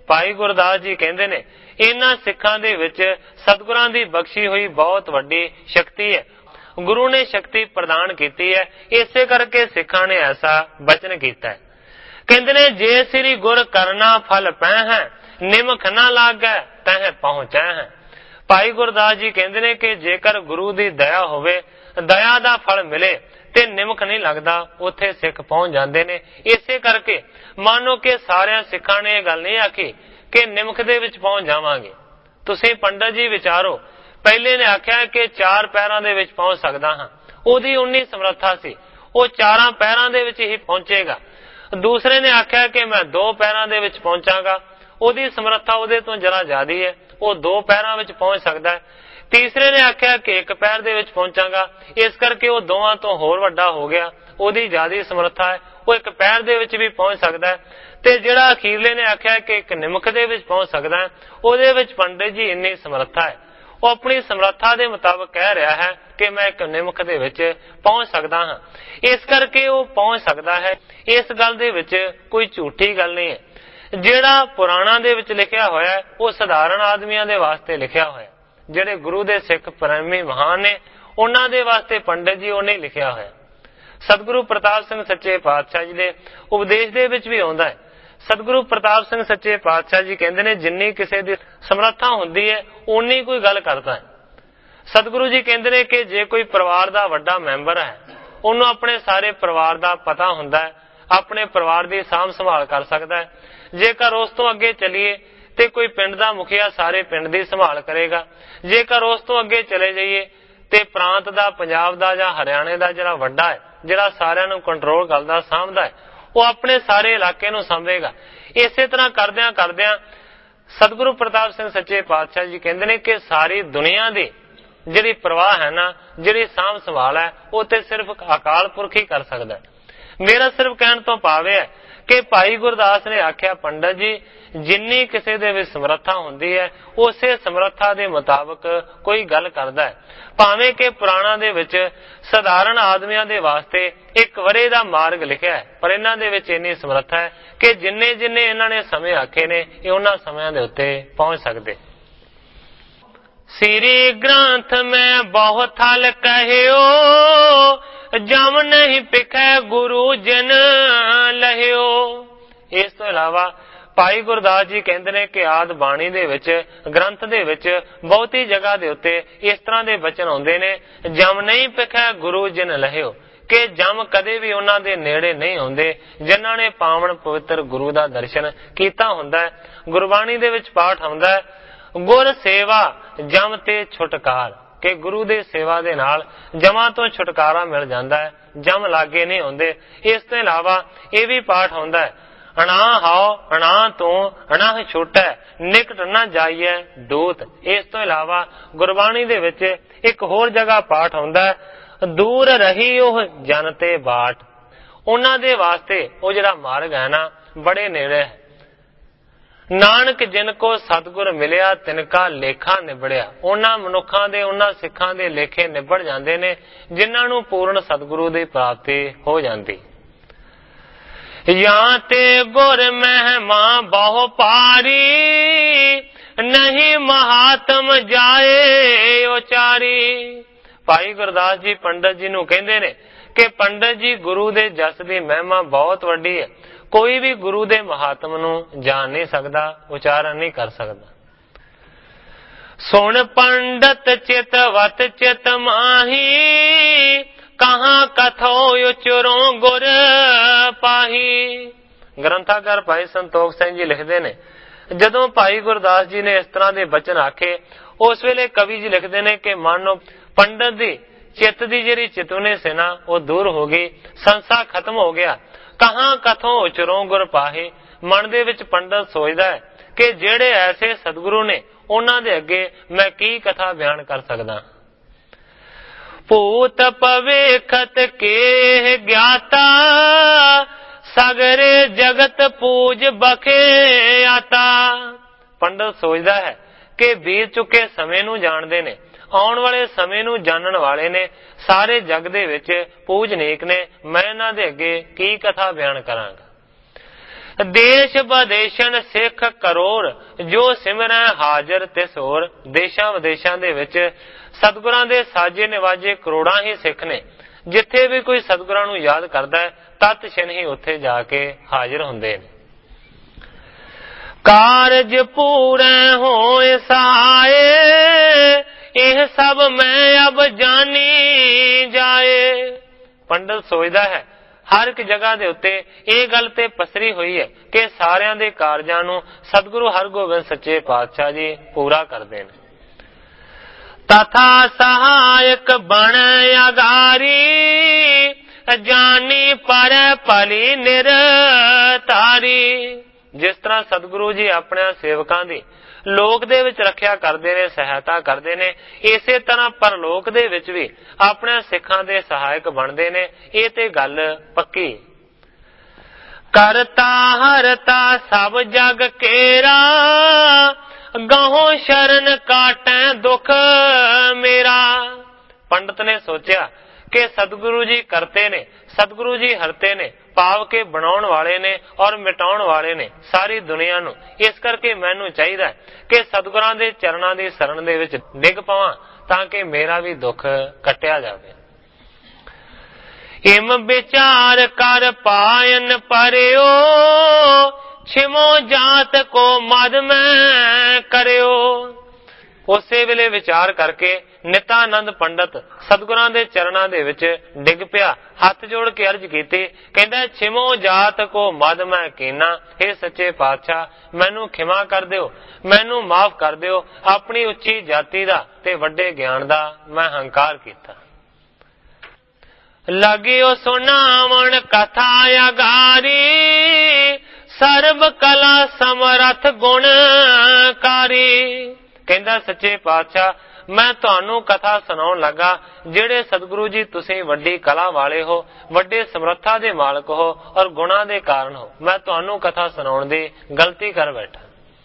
ਭਾਈ ਗੁਰਦਾਸ ਜੀ ਕਹਿੰਦੇ ਨੇ ਇਹਨਾਂ ਸਿੱਖਾਂ ਦੇ ਵਿੱਚ ਸਤਿਗੁਰਾਂ ਦੀ ਬਖਸ਼ੀ ਹੋਈ ਬਹੁਤ ਵੱਡੀ ਸ਼ਕਤੀ ਹੈ। ਗੁਰੂ ਨੇ ਸ਼ਕਤੀ ਪ੍ਰਦਾਨ ਕੀਤੀ ਹੈ, ਇਸੇ ਕਰਕੇ ਸਿੱਖਾਂ ਨੇ ਐਸਾ ਬਚਨ ਕੀਤਾ ਹੈ। ਕਹਿੰਦੇ ਨੇ ਜੇ ਸ੍ਰੀ ਗੁਰ ਕਰਨਾ ਫਲ ਪੈ ਹੈ, ਨਿਮਖ ਨਾ ਲਾਗੈ ਤਹਿ ਪਹੁੰਚੈ ਹੈ। ਭਾਈ ਗੁਰਦਾਸ ਜੀ ਕਹਿੰਦੇ ਨੇ ਕਿ ਜੇਕਰ ਗੁਰੂ ਦੀ ਦਇਆ ਹੋਵੇ, ਦਇਆ ਦਾ ਫਲ ਮਿਲੇ ਤੇ ਨਿਮਖ ਨਹੀਂ ਲੱਗਦਾ, ਉੱਥੇ ਸਿੱਖ ਪਹੁੰਚ ਜਾਂਦੇ ਨੇ। ਇਸੇ ਕਰਕੇ ਮਾਨੋ ਕਿ ਸਾਰਿਆਂ ਸਿੱਖਾਂ ਨੇ ਇਹ ਗੱਲ ਨਹੀਂ ਆਖੀ ਕਿ ਨਿਮਖ ਦੇ ਵਿੱਚ ਪਹੁੰਚ ਜਾਵਾਂਗੇ। ਤੁਸੀਂ ਪੰਡਤ ਜੀ ਵਿਚਾਰੋ, ਪਹਿਲੇ ਨੇ ਆਖਿਆ ਕਿ ਚਾਰ ਪੈਰਾਂ ਦੇ ਵਿੱਚ ਪਹੁੰਚ ਸਕਦਾ ਹਾਂ, ਉਹਦੀ ਉਨੀ ਸਮਰੱਥਾ ਸੀ, ਉਹ ਚਾਰਾਂ ਪੈਰਾਂ ਦੇ ਵਿੱਚ ਹੀ ਪਹੁੰਚੇਗਾ। ਦੂਸਰੇ ਨੇ ਆਖਿਆ ਕਿ ਮੈਂ ਦੋ ਪੈਰਾਂ ਦੇ ਵਿੱਚ ਪਹੁੰਚਾਂਗਾ, ਉਹਦੀ ਸਮਰੱਥਾ ਉਹਦੇ ਤੋਂ ਜਰਾ ਜ਼ਿਆਦਾ ਹੈ, ਉਹ ਦੋ ਪੈਰਾਂ ਵਿੱਚ ਪਹੁੰਚ ਸਕਦਾ ਹੈ। ਤੀਸਰੇ ਨੇ ਆਖਿਆ ਕਿ ਇੱਕ ਪੈਰ ਦੇ ਵਿੱਚ ਪਹੁੰਚਾਂਗਾ, ਇਸ ਕਰਕੇ ਉਹ ਦੋਵਾਂ ਤੋਂ ਹੋਰ ਵੱਡਾ ਹੋ ਗਿਆ, ਉਹਦੀ ਜ਼ਿਆਦਾ ਸਮਰੱਥਾ ਹੈ, ਉਹ ਇੱਕ ਪੈਰ ਦੇ ਵਿੱਚ ਵੀ ਪਹੁੰਚ ਸਕਦਾ ਹੈ। ਤੇ ਜਿਹੜਾ ਅਖੀਰਲੇ ਨੇ ਆਖਿਆ ਕਿ ਇੱਕ ਨਿਮਖ ਦੇ ਵਿੱਚ ਪਹੁੰਚ ਸਕਦਾ ਹੈ, ਉਹਦੇ ਵਿੱਚ ਪੰਡਿਤ ਜੀ ਇੰਨੀ ਸਮਰੱਥਾ ਹੈ, ਉਹ ਆਪਣੀ ਸਮਰੱਥਾ ਦੇ ਮੁਤਾਬਕ ਕਹਿ ਰਿਹਾ ਹੈ ਕਿ ਮੈਂ ਇੱਕ ਨਿਮਖ ਦੇ ਵਿੱਚ ਪਹੁੰਚ ਸਕਦਾ ਹਾਂ। ਇਸ ਕਰਕੇ ਉਹ ਪਹੁੰਚ ਸਕਦਾ ਹੈ, ਇਸ ਗੱਲ ਦੇ ਵਿੱਚ ਕੋਈ ਝੂਠੀ ਗੱਲ ਨਹੀਂ ਹੈ। ਜਿਹੜਾ ਪੁਰਾਣਾਂ ਦੇ ਵਿੱਚ ਲਿਖਿਆ ਹੋਇਆ ਉਹ ਸਧਾਰਨ ਆਦਮੀਆਂ ਦੇ ਵਾਸਤੇ ਲਿਖਿਆ ਹੋਇਆ, ਜਿਹੜੇ ਗੁਰੂ ਦੇ ਸਿੱਖ ਪ੍ਰੇਮੀ ਮਹਾਨ ਨੇ ਉਹਨਾਂ ਦੇ ਵਾਸਤੇ ਪੰਡਿਤ ਜੀ ਉਹ ਨਹੀਂ ਲਿਖਿਆ ਹੋਇਆ। ਸਤਿਗੁਰੂ ਪ੍ਰਤਾਪ ਸਿੰਘ ਸੱਚੇ ਪਾਤਸ਼ਾਹ ਜੀ ਦੇ ਉਪਦੇਸ਼ ਦੇ ਵਿੱਚ ਵੀ ਆਉਂਦਾ ਹੈ। ਸਤਿਗੁਰੂ ਪ੍ਰਤਾਪ ਸਿੰਘ ਸੱਚੇ ਪਾਤਸ਼ਾਹ ਜੀ ਕਹਿੰਦੇ ਨੇ ਜਿੰਨੀ ਕਿਸੇ ਦੀ ਸਮਰੱਥਾ ਹੁੰਦੀ ਹੈ ਓਨੀ ਕੋਈ ਗੱਲ ਕਰਦਾ ਹੈ। ਸਤਿਗੁਰੂ ਜੀ ਕਹਿੰਦੇ ਨੇ ਕਿ ਜੇ ਕੋਈ ਪਰਿਵਾਰ ਦਾ ਵੱਡਾ ਮੈਂਬਰ ਹੈ, ਉਹਨੂੰ ਆਪਣੇ ਸਾਰੇ ਪਰਿਵਾਰ ਦਾ ਪਤਾ ਹੁੰਦਾ ਹੈ, ਆਪਣੇ ਪਰਿਵਾਰ ਦੀ ਸਾਂਭ ਸੰਭਾਲ ਕਰ ਸਕਦਾ ਹੈ। ਜੇਕਰ ਉਸ ਤੋਂ ਅੱਗੇ ਚੱਲੀਏ ਤੇ ਕੋਈ ਪਿੰਡ ਦਾ ਮੁਖੀਆ ਸਾਰੇ ਪਿੰਡ ਦੀ ਸੰਭਾਲ ਕਰੇਗਾ। ਜੇਕਰ ਉਸ ਤੋਂ ਅੱਗੇ ਚਲੇ ਜਾਈਏ ਤੇ ਪ੍ਰਾਂਤ ਦਾ, ਪੰਜਾਬ ਦਾ ਜਾਂ ਹਰਿਆਣੇ ਦਾ ਜਿਹੜਾ ਵੱਡਾ ਹੈ, ਜਿਹੜਾ ਸਾਰਿਆਂ ਨੂੰ ਕੰਟਰੋਲ ਕਰਦਾ, ਸਾਂਭਦਾ ਹੈ, ਉਹ ਆਪਣੇ ਸਾਰੇ ਇਲਾਕੇ ਨੂੰ ਸਾਂਭੇਗਾ। ਇਸੇ ਤਰ੍ਹਾਂ ਕਰਦਿਆਂ ਕਰਦਿਆਂ ਸਤਿਗੁਰੂ ਪ੍ਰਤਾਪ ਸਿੰਘ ਸੱਚੇ ਪਾਤਸ਼ਾਹ ਜੀ ਕਹਿੰਦੇ ਨੇ ਕਿ ਸਾਰੀ ਦੁਨੀਆ ਦੀ ਜਿਹੜੀ ਪ੍ਰਵਾਹ ਹੈ ਨਾ, ਜਿਹੜੀ ਸਾਂਭ ਸੰਭਾਲ ਹੈ, ਉਹ ਤੇ ਸਿਰਫ ਅਕਾਲ ਪੁਰਖ ਹੀ ਕਰ ਸਕਦਾ ਹੈ। ਮੇਰਾ ਸਿਰਫ ਕਹਿਣ ਤੋਂ ਭਾਵ ਹੈ ਕਿ ਭਾਈ ਗੁਰਦਾਸ ਨੇ ਆਖਿਆ ਪੰਡਤ ਜੀ ਜਿੰਨੀ ਕਿਸੇ ਦੇ ਵਿੱਚ ਸਮਰੱਥਾ ਹੁੰਦੀ ਹੈ ਉਸੇ ਸਮਰੱਥਾ ਦੇ ਮੁਤਾਬਕ ਕੋਈ ਗੱਲ ਕਰਦਾ ਹੈ। ਭਾਵੇਂ ਕਿ ਪੁਰਾਣਾਂ ਦੇ ਵਿੱਚ ਸਧਾਰਨ ਆਦਮੀਆਂ ਦੇ ਵਾਸਤੇ ਇੱਕ ਵਰੇ ਦਾ ਮਾਰਗ ਲਿਖਿਆ ਹੈ, ਪਰ ਇਹਨਾਂ ਦੇ ਵਿੱਚ ਇੰਨੀ ਸਮਰੱਥਾ ਹੈ ਕਿ ਜਿੰਨੇ ਜਿੰਨੇ ਇਹਨਾਂ ਨੇ ਸਮੇਂ ਆਖੇ ਨੇ ਇਹ ਉਹਨਾਂ ਸਮਿਆਂ ਦੇ ਉੱਤੇ ਪਹੁੰਚ ਸਕਦੇ। ਸ੍ਰੀ ਗ੍ਰੰਥ ਮੈਂ ਬਹੁਤ ਥਲ ਕਹਿਓ, ਜਮ ਨਹੀਂ ਪਿਖੈ ਗੁਰੂ ਜਨ ਲਹਿਓ। ਇਸ ਤੋਂ ਇਲਾਵਾ ਭਾਈ ਗੁਰਦਾਸ ਜੀ ਕਹਿੰਦੇ ਨੇ ਕਿ ਆਦ ਬਾਣੀ ਦੇ ਵਿੱਚ, ਗ੍ਰੰਥ ਦੇ ਵਿੱਚ ਬਹੁਤੀ ਜਗ੍ਹਾ ਦੇ ਉੱਤੇ ਇਸ ਤਰ੍ਹਾਂ ਦੇ ਬਚਨ ਆਉਂਦੇ ਨੇ, ਜਮ ਨਹੀਂ ਪਿਖੈ ਗੁਰੂ ਜਨ ਲਹਿਓ, ਕਿ ਜਮ ਕਦੇ ਵੀ ਉਹਨਾਂ ਦੇ ਨੇੜੇ ਨਹੀਂ ਆਉਂਦੇ ਜਿਨ੍ਹਾਂ ਨੇ ਪਾਵਨ ਪਵਿੱਤਰ ਗੁਰੂ ਦਾ ਦਰਸ਼ਨ ਕੀਤਾ ਹੁੰਦਾ ਹੈ। ਗੁਰਬਾਣੀ ਦੇ ਵਿੱਚ ਪਾਠ ਆਉਂਦਾ ਹੈ, ਗੁਰ ਸੇਵਾ ਜਮ ਤੇ ਛੁਟਕਾਰ, ਕਿ ਗੁਰੂ ਦੇ ਸੇਵਾ ਦੇ ਨਾਲ ਜਮਾਂ ਤੋਂ ਛੁਟਕਾਰਾ ਮਿਲ ਜਾਂਦਾ ਹੈ, ਜਮ ਲਾਗੇ ਨਹੀਂ ਹੁੰਦੇ। ਇਸ ਤੋਂ ਇਲਾਵਾ ਇਹ ਵੀ ਪਾਠ ਹੁੰਦਾ ਹੈ, ਅਣਾ ਹਾਓ ਅਣਾ ਤੋਂ ਅਣਾ ਛੁਟੈ, ਨਿਕਟ ਨਾ ਜਾਈਐ ਦੂਤ। ਇਸ ਤੋਂ ਇਲਾਵਾ ਗੁਰਬਾਣੀ ਦੇ ਵਿੱਚ ਇੱਕ ਹੋਰ ਜਗ੍ਹਾ ਪਾਠ ਹੁੰਦਾ ਹੈ, ਦੂਰ ਰਹੀ ਉਹ ਜਨ ਤੇ ਬਾਟ। ਉਹਨਾਂ ਦੇ ਵਾਸਤੇ ਉਹ ਜਿਹੜਾ ਮਾਰਗ ਹੈ ਨਾ ਬੜੇ ਨੇੜੇ ਹੈ। ਨਾਨਕ ਜਿਨ ਕੋ ਸਤਿਗੁਰ ਮਿਲਿਆ ਤਿਨਕਾ ਲੇਖਾ ਨਿਬੜਿਆ। ਉਹਨਾਂ ਮਨੁੱਖਾਂ ਦੇ, ਉਹਨਾਂ ਸਿੱਖਾਂ ਦੇ ਲੇਖੇ ਨਿਬੜ ਜਾਂਦੇ ਨੇ ਜਿਨ੍ਹਾਂ ਨੂੰ ਪੂਰਨ ਸਤਿਗੁਰੂ ਦੀ ਪ੍ਰਾਪਤੀ ਹੋ ਜਾਂਦੀ। ਜਾਂ ਤੇ ਗੁਰ ਮਹਿਮਾ ਬਹੁ ਪਾਰੀ, ਨਹੀਂ ਮਹਾਤਮ ਜਾਏ ਉਚਾਰੀ। ਭਾਈ ਗੁਰਦਾਸ ਜੀ ਪੰਡਤ ਜੀ ਨੂੰ ਕਹਿੰਦੇ ਨੇ ਕਿ ਪੰਡਤ ਜੀ ਗੁਰੂ ਦੇ ਜਸ ਦੀ ਮਹਿਮਾ ਬਹੁਤ ਵੱਡੀ ਹੈ, ਕੋਈ ਵੀ ਗੁਰੂ ਦੇ ਮਹਾਤਮ ਨੂੰ ਜਾਣ ਨਹੀਂ ਸਕਦਾ, ਉਚਾਰਨ ਨਹੀਂ ਕਰ ਸਕਦਾ। ਸੁਣ ਪੰਡਤ ਚਿਤ ਵਤ ਚਿਤ ਮਾਹੀ, ਕਹਾਂ ਕਥੋ ਉਚਰੋ ਗੁਰ ਪਾਹੀ। ਗ੍ਰੰਥਾਕਾਰ ਭਾਈ ਸੰਤੋਖ ਸਿੰਘ ਜੀ ਲਿਖਦੇ ਨੇ, ਜਦੋਂ ਭਾਈ ਗੁਰਦਾਸ ਜੀ ਨੇ ਇਸ ਤਰ੍ਹਾਂ ਦੇ ਬਚਨ ਆਖੇ, ਉਸ ਵੇਲੇ ਕਵੀ ਜੀ ਲਿਖਦੇ ਨੇ ਕਿ ਮਾਨੋ ਪੰਡਤ ਦੀ ਚਿੱਤ ਦੀ ਜਿਹੜੀ ਚਿਤੁਨੇ ਸੀ ਨਾ ਉਹ ਦੂਰ ਹੋ ਗਈ, ਸੰਸਾ ਖਤਮ ਹੋ ਗਿਆ। ਕਹਾਂ ਕਥੋਂ ਉਚਰੋਂ ਗੁਰ ਪਾਹੇ, ਮਨ ਦੇ ਵਿੱਚ ਪੰਡਤ ਸੋਚਦਾ ਹੈ ਕਿ ਜਿਹੜੇ ਐਸੇ ਸਤਿਗੁਰੂ ਨੇ ਉਹਨਾਂ ਦੇ ਅੱਗੇ ਮੈਂ ਕੀ ਕਥਾ ਬਿਆਨ ਕਰ ਸਕਦਾ। ਭੂਤ ਭਵੇਖਤ ਕੇ ਗਿਆਤਾ, ਸਗਰੇ ਜਗਤ ਪੂਜ ਬਖੇ ਆਤਾ। ਪੰਡਤ ਸੋਚਦਾ ਹੈ ਕਿ ਬੀਤ ਚੁੱਕੇ ਸਮੇਂ ਨੂੰ ਜਾਣਦੇ ਨੇ, ਆਉਣ ਵਾਲੇ ਸਮੇਂ ਨੂੰ ਜਾਣਨ ਵਾਲੇ ਨੇ, ਸਾਰੇ ਜਗ ਦੇ ਵਿੱਚ ਪੂਜਨੀਕ ਨੇ, ਮੈਂ ਇਹਨਾਂ ਦੇ ਅੱਗੇ ਕੀ ਕਥਾ ਬਿਆਨ ਕਰਾਂਗਾ। ਦੇਸ਼ ਵਿਦੇਸ਼ਨ ਸਿੱਖ ਕਰੋੜ, ਜੋ ਸਿਮਰੈ ਹਾਜ਼ਰ ਤਿਸ ਹੋਰ। ਦੇਸ਼ਾਂ ਵਿਦੇਸ਼ਾਂ ਦੇ ਵਿੱਚ ਸਤਿਗੁਰਾਂ ਦੇ ਸਾਜੇ ਨਿਵਾਜੇ ਕਰੋੜਾਂ ਹੀ ਸਿੱਖ ਨੇ। ਜਿੱਥੇ ਵੀ ਕੋਈ ਸਤਿਗੁਰਾਂ ਨੂੰ ਯਾਦ ਕਰਦਾ ਹੈ, ਤਤ ਛਿਨ ਹੀ ਉੱਥੇ ਜਾ ਕੇ ਹਾਜ਼ਰ ਹੁੰਦੇ ਨੇ। ਕਾਰਜ ਪੂਰੇ ਹੋਏ ਸਹਾਏ, ਇਹ ਸਭ ਮੈਂ ਅਬ ਜਾਣੀ ਜਾਏ। ਪੰਡਤ ਸੋਚਦਾ ਹੈ ਹਰ ਇੱਕ ਜਗ੍ਹਾ ਦੇ ਉੱਤੇ ਇਹ ਗੱਲ ਤੇ ਪਸਰੀ ਹੋਈ ਹੈ ਕਿ ਸਾਰਿਆਂ ਦੇ ਕਾਰਜਾਂ ਨੂੰ ਸਤਿਗੁਰੂ ਹਰਗੋਬਿੰਦ ਸੱਚੇ ਪਾਤਸ਼ਾਹ ਜੀ ਪੂਰਾ ਕਰਦੇ ਨੇ। ਤਥਾ ਸਹਾਇਕ ਬਣ ਅਗਾਰੀ, ਜਾਨੀ ਪਰ ਭਲੀ ਨਿਰਤਾਰੀ। ਜਿਸ ਤਰ੍ਹਾਂ ਸਤਿਗੁਰੂ ਜੀ ਆਪਣੇ ਸੇਵਕਾਂ ਦੀ ਲੋਕ ਦੇ ਵਿੱਚ ਰੱਖਿਆ ਕਰਦੇ ਨੇ, ਸਹਾਇਤਾ ਕਰਦੇ ਨੇ, ਇਸੇ ਤਰ੍ਹਾਂ ਪਰਲੋਕ ਦੇ ਵਿੱਚ ਵੀ ਆਪਣੇ ਸਿੱਖਾਂ ਦੇ ਸਹਾਇਕ ਬਣਦੇ ਨੇ। ਇਹ ਤੇ ਗੱਲ ਪੱਕੀ। ਕਰਤਾ ਹਰਤਾ ਸਭ ਜਗ ਕੇਰਾ, ਗਾਹੋਂ ਸ਼ਰਨ ਕਾਟੈ ਦੁਖ ਮੇਰਾ। ਪੰਡਤ ਨੇ ਸੋਚਿਆ ਕਿ ਸਤਿਗੁਰੂ ਜੀ ਕਰਤੇ ਨੇ, ਸਤਿਗੁਰੂ ਜੀ ਹਰਤੇ ਨੇ, ਭਾਵ ਕੇ ਬਣਾਉਣ ਵਾਲੇ ਨੇ ਔਰ ਮਿਟਾਉਣ ਵਾਲੇ ਨੇ ਸਾਰੀ ਦੁਨੀਆ ਨੂੰ। ਇਸ ਕਰਕੇ ਮੈਨੂੰ ਚਾਹੀਦਾ ਕਿ ਸਤਿਗੁਰਾਂ ਦੇ ਚਰਨਾਂ ਦੀ ਸ਼ਰਨ ਦੇ ਵਿੱਚ ਡਿੱਗ ਪਵਾਂ ਤਾਂ ਕਿ ਮੇਰਾ ਵੀ ਦੁੱਖ ਕੱਟਿਆ ਜਾਵੇ। ਇਮ ਵਿਚਾਰ ਕਰ ਪਾਇਨ ਪਰਿਓ, ਛਿਮੋ ਜਾਤ ਕੋ ਮਦ ਮੈਂ ਕਰਿਓ। ਉਸੇ ਵੇਲੇ ਵਿਚਾਰ ਕਰਕੇ ਨਿਤਾਨੰਦ ਪੰਡਤ ਸਤਿਗੁਰਾਂ ਦੇ ਚਰਨਾਂ ਦੇ ਵਿੱਚ ਡਿੱਗ ਪਿਆ, ਹੱਥ ਜੋੜ ਕੇ ਅਰਜ਼ ਕੀਤੀ। ਕਹਿੰਦਾ ਛਿਮੋ ਜਾਤ ਕੋ ਮਦ ਮੈਂ ਕੀਨਾ, हे ਸੱਚੇ ਪਾਤਸ਼ਾਹ ਮੈਨੂੰ ਖਿਮਾ ਕਰ ਦਿਓ, ਮੈਨੂੰ ਮਾਫ ਕਰ ਦਿਓ। ਆਪਣੀ ਉੱਚੀ ਜਾਤੀ ਦਾ ਤੇ ਵੱਡੇ ਗਿਆਨ ਦਾ ਮੈਂ ਹੰਕਾਰ ਕੀਤਾ। ਲਗਿਓ ਸੁਨਾਵਣ ਕਥਾ ਅਗਾਰੀ, ਸਰਬ ਕਲਾ ਸਮਰਥ ਗੁਣਕਾਰੀ। ਕਹਿੰਦਾ ਸੱਚੇ ਪਾਤਸ਼ਾਹ ਮੈਂ ਤੁਹਾਨੂੰ ਕਥਾ ਸੁਣਾਉਣ ਲੱਗਾ, ਜਿਹੜੇ ਸਤਿਗੁਰੂ ਜੀ ਤੁਸੀਂ ਵੱਡੀ ਕਲਾ ਵਾਲੇ ਹੋ, ਵੱਡੇ ਸਮਰੱਥਾ ਦੇ ਮਾਲਕ ਹੋ ਔਰ ਗੁਣਾਂ ਦੇ ਕਾਰਨ ਹੋ। ਮੈਂ ਤੁਹਾਨੂੰ ਕਥਾ ਸੁਣਾਉਣ ਦੀ ਗਲਤੀ ਕਰ ਬੈਠਾ।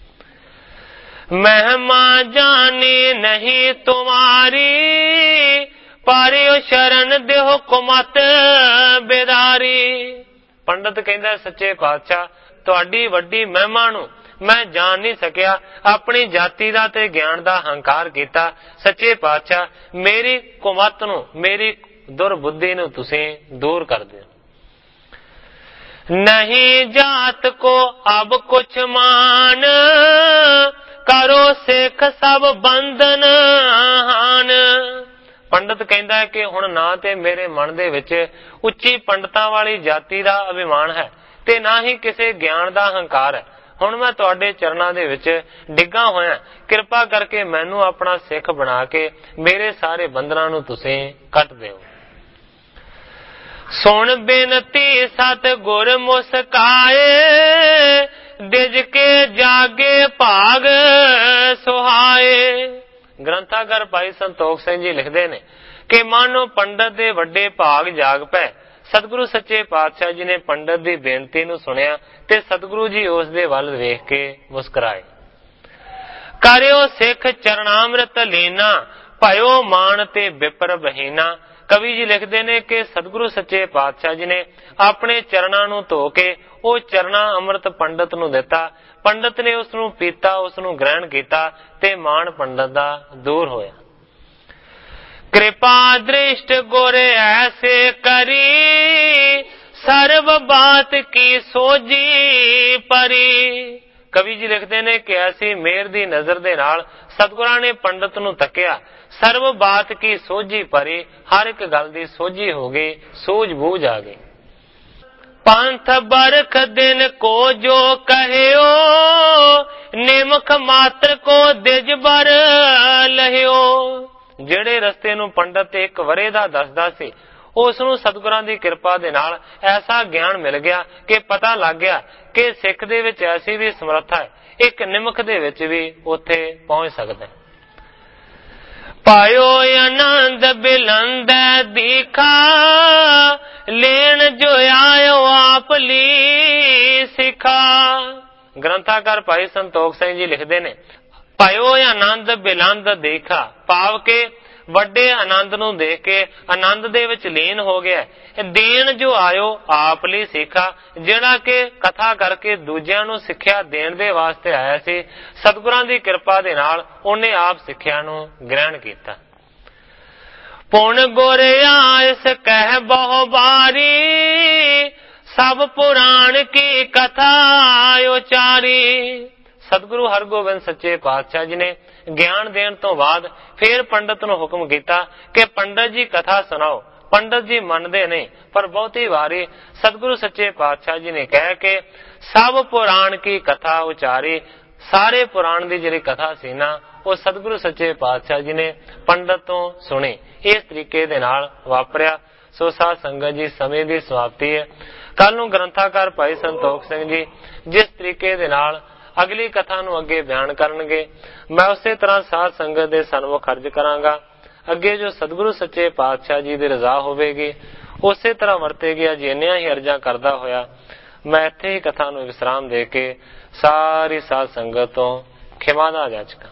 ਮਹਿਮਾ ਜਾਣੀ ਨਹੀਂ ਤੁਮਾਰੀ, ਪਾਰਿਓ ਸ਼ਰਨ ਦਿਓ ਕੁਮਤ ਬੇਦਾਰੀ। ਪੰਡਤ ਕਹਿੰਦਾ ਸੱਚੇ ਪਾਤਸ਼ਾਹ ਤੁਹਾਡੀ ਵੱਡੀ ਮਹਿਮਾ ਨੂੰ ਮੈਂ ਜਾਣ ਨਹੀਂ ਸਕਿਆ, ਆਪਣੀ ਜਾਤੀ ਦਾ ਤੇ ਗਿਆਨ ਦਾ ਹੰਕਾਰ ਕੀਤਾ। ਸੱਚੇ ਪਾਤਸ਼ਾਹ ਮੇਰੀ ਕੁਮਤ ਨੂੰ, ਮੇਰੀ ਦੁਰਬੁੱਧੀ ਨੂੰ ਤੁਸੀਂ ਦੂਰ ਕਰ ਦਿਓ। ਨਹੀਂ ਜਾਤ ਕੋ ਅਬ ਕੁਛ ਮਾਨ, ਕਰੋ ਸਿੱਖ ਸਭ ਬੰਧਨ ਹਾਨ। ਪੰਡਤ ਕਹਿੰਦਾ ਹੈ ਕਿ ਹੁਣ ਨਾ ਤੇ ਮੇਰੇ ਮਨ ਦੇ ਵਿੱਚ ਉੱਚੀ ਪੰਡਤਾਂ ਵਾਲੀ ਜਾਤੀ ਦਾ ਅਭਿਮਾਨ ਹੈ ਤੇ ਨਾ ਹੀ ਕਿਸੇ ਗਿਆਨ ਦਾ ਹੰਕਾਰ ਹੈ। ਹੁਣ ਮੈਂ ਤੁਹਾਡੇ ਚਰਨਾਂ ਦੇ ਵਿੱਚ ਡਿੱਗਾ ਹੋਇਆ, ਕਿਰਪਾ ਕਰਕੇ ਮੈਨੂੰ ਆਪਣਾ ਸਿੱਖ ਬਣਾ ਕੇ ਮੇਰੇ ਸਾਰੇ ਬੰਧਨਾਂ ਨੂੰ ਤੁਸੀਂ ਕੱਟ ਦਿਓ। ਸੁਣ ਬੇਨਤੀ ਸਤ ਗੁਰ ਮੁਸਕਾਏ, ਦਿਜ ਕੇ ਜਾਗੇ ਭਾਗ ਸੁਹਾਏ। ਗ੍ਰੰਥਾਗਰ ਭਾਈ ਸੰਤੋਖ ਸਿੰਘ ਜੀ ਲਿਖਦੇ ਨੇ ਕਿ ਮਾਨੋ ਪੰਡਤ ਦੇ ਵੱਡੇ ਭਾਗ ਜਾਗ ਪਏ। ਸਤਿਗੁਰੂ ਸੱਚੇ ਪਾਤਸ਼ਾਹ ਜੀ ਨੇ ਪੰਡਤ ਦੀ ਬੇਨਤੀ ਨੂੰ ਸੁਣਿਆ ਤੇ ਸਤਿਗੁਰੂ ਜੀ ਉਸ ਦੇ ਵੱਲ ਵੇਖ ਕੇ ਮੁਸਕਰਾਏ। ਕਰਿਓ ਸਿੱਖ ਚਰਨਾਮ੍ਰਿਤ ਲੀਨਾ, ਭਇਓ ਮਾਨ ਤੇ ਵਿਪਰ ਬਹੀਨਾ। ਕਵੀ ਜੀ ਲਿਖਦੇ ਨੇ ਕਿ ਸਤਿਗੁਰੂ ਸੱਚੇ ਪਾਤਸ਼ਾਹ ਜੀ ਨੇ ਆਪਣੇ ਚਰਨਾਂ ਨੂੰ ਧੋ ਕੇ ਉਹ ਚਰਨਾ ਅੰਮ੍ਰਿਤ ਪੰਡਤ ਨੂੰ ਦਿੱਤਾ। ਪੰਡਤ ਨੇ ਉਸ ਨੂੰ ਪੀਤਾ, ਉਸ ਨੂੰ ਗ੍ਰਹਿਣ ਕੀਤਾ ਤੇ ਮਾਣ ਪੰਡਤ ਦਾ ਦੂਰ ਹੋਇਆ। ਕਿਰਪਾ ਦ੍ਰਿਸ਼ਟ ਗੁਰ ਐਸੇ ਕਰੀ, ਸਰਬ ਬਾਤ ਕੀ ਸੋਝੀ ਪਰੀ। ਕਵੀ ਜੀ ਲਿਖਦੇ ਨੇ ਕਿ ਐਸੀ ਮਿਹਰ ਦੀ ਨਜ਼ਰ ਦੇ ਨਾਲ ਸਤਿਗੁਰਾਂ ਨੇ ਪੰਡਤ ਨੂੰ ਤੱਕਿਆ, ਸਰਬ ਬਾਤ ਕੀ ਸੋਝੀ ਪਰੀ, ਹਰ ਇੱਕ ਗੱਲ ਦੀ ਸੋਝੀ ਹੋ ਗਈ, ਸੂਝ ਬੂਝ ਆ ਗਈ। ਪੰਥ ਬਰਖ ਦਿਨ ਕੋ ਜੋ ਕਹਿਓ, ਨਿਮਖ ਮਾਤਰ ਕੋ ਦਿਜ ਬਰ ਲਹਿਓ। ਜਿਹੜੇ ਰਸਤੇ ਨੂੰ ਪੰਡਤ ਇੱਕ ਵਰੇ ਦਾ ਦੱਸਦਾ ਸੀ, ਉਸ ਨੂੰ ਸਤਿਗੁਰਾਂ ਦੀ ਕਿਰਪਾ ਦੇ ਨਾਲ ਐਸਾ ਗਿਆਨ ਮਿਲ ਗਿਆ ਕਿ ਪਤਾ ਲੱਗ ਗਿਆ ਕਿ ਸਿੱਖ ਦੇ ਵਿੱਚ ਐਸੀ ਵੀ ਸਮਰੱਥਾ ਹੈ, ਇੱਕ ਨਿਮਖ ਦੇ ਵਿੱਚ ਵੀ ਉੱਥੇ ਪਹੁੰਚ ਸਕਦਾ ਹੈ। ਪਾਇਓ ਆਨੰਦ ਬਿਲੰਦ ਦੀਖਾ, ਲੈਣ ਜੋ ਆਇਓ ਆਪ ਲਈ ਸਿਖਾ। ਗ੍ਰੰਥਾਕਾਰ ਭਾਈ ਸੰਤੋਖ ਸਿੰਘ ਜੀ ਲਿਖਦੇ ਨੇ, ਪਾਇਓ ਆਨੰਦ ਬਿਲੰਦ ਦੇਖਾ, ਭਾਵ ਕੇ ਵੱਡੇ ਆਨੰਦ ਨੂੰ ਦੇਖ ਕੇ ਆਨੰਦ ਦੇ ਵਿੱਚ ਲੀਨ ਹੋ ਗਿਆ। ਦੇਣ ਜੋ ਆਇਓ ਆਪ ਲਈ ਸਿੱਖਾ, ਜਿਹੜਾ ਕਿ ਕਥਾ ਕਰਕੇ ਦੂਜਿਆਂ ਨੂੰ ਸਿੱਖਿਆ ਦੇਣ ਦੇ ਵਾਸਤੇ ਆਇਆ ਸੀ, ਸਤਿਗੁਰਾਂ ਦੀ ਕਿਰਪਾ ਦੇ ਨਾਲ ਉਹਨੇ ਆਪ ਸਿੱਖਿਆ ਨੂੰ ਗ੍ਰਹਿਣ ਕੀਤਾ। ਪੁਣ ਗੁਰਿਆ ਇਸ ਕਹਿ ਬਹੁ ਬਾਰੀ, ਸਭ ਪੁਰਾਣ ਕੀ ਕਥਾ ਉਚਾਰੀ। ਸਤਿਗੁਰੂ ਹਰਗੋਬਿੰਦ ਸੱਚੇ ਪਾਤਸ਼ਾਹ ਜੀ ਨੇ ਗਿਆਨ ਦੇਣ ਤੋਂ ਬਾਅਦ ਫਿਰ ਪੰਡਤ ਨੂੰ ਹੁਕਮ ਕੀਤਾ ਕਿ ਪੰਡਤ ਜੀ ਕਥਾ ਸੁਣਾਓ। ਪੰਡਤ ਜੀ ਮੰਨਦੇ ਨਹੀਂ, ਪਰ ਬਹੁਤੀ ਵਾਰੀ ਸਤਿਗੁਰੂ ਸੱਚੇ ਪਾਤਸ਼ਾਹ ਜੀ ਨੇ ਕਹਿ ਕੇ ਸਭ ਪੁਰਾਣ ਕੀ ਕਥਾ ਉਚਾਰੀ। ਸਾਰੇ ਪੁਰਾਣ ਦੀ ਜਿਹੜੀ ਕਥਾ ਸੀ ਨਾ, ਉਹ ਸਤਿਗੁਰੂ ਸੱਚੇ ਪਾਤਸ਼ਾਹ ਜੀ ਨੇ ਪੰਡਤ ਤੋਂ ਸੁਣੀ। ਇਸ ਤਰੀਕੇ ਦੇ ਨਾਲ ਵਾਪਰਿਆ। ਸੋ ਸਾਧ ਸੰਗਤ ਜੀ, ਸਮੇਂ ਦੀ ਸਮਾਪਤੀ ਹੈ। ਕੱਲ ਨੂੰ ਗ੍ਰੰਥਾਕਾਰ ਭਾਈ ਸੰਤੋਖ ਸਿੰਘ ਜੀ ਜਿਸ ਤਰੀਕੇ ਦੇ ਨਾਲ ਅਗਲੀ ਕਥਾ ਨੂੰ ਅੱਗੇ ਬਿਆਨ ਕਰਨਗੇ, ਮੈਂ ਉਸੇ ਤਰ੍ਹਾਂ ਸਾਧ ਸੰਗਤ ਦੇ ਸਨਮੁਖ ਅਰਜ ਕਰਾਂਗਾ। ਅੱਗੇ ਜੋ ਸਤਿਗੁਰੂ ਸੱਚੇ ਪਾਤਸ਼ਾਹ ਜੀ ਦੀ ਰਜ਼ਾ ਹੋਵੇਗੀ ਉਸੇ ਤਰ੍ਹਾਂ ਵਰਤੇਗੀ। ਅੱਜ ਇੰਨੀਆਂ ਹੀ ਅਰਜ਼ਾਂ ਕਰਦਾ ਹੋਇਆ ਮੈਂ ਇੱਥੇ ਹੀ ਕਥਾ ਨੂੰ ਵਿਸਰਾਮ ਦੇ ਕੇ ਸਾਰੀ ਸਾਧ ਸੰਗਤ ਤੋਂ ਖਿਮਾ ਦਾ ਜਾਚਕਾਂ।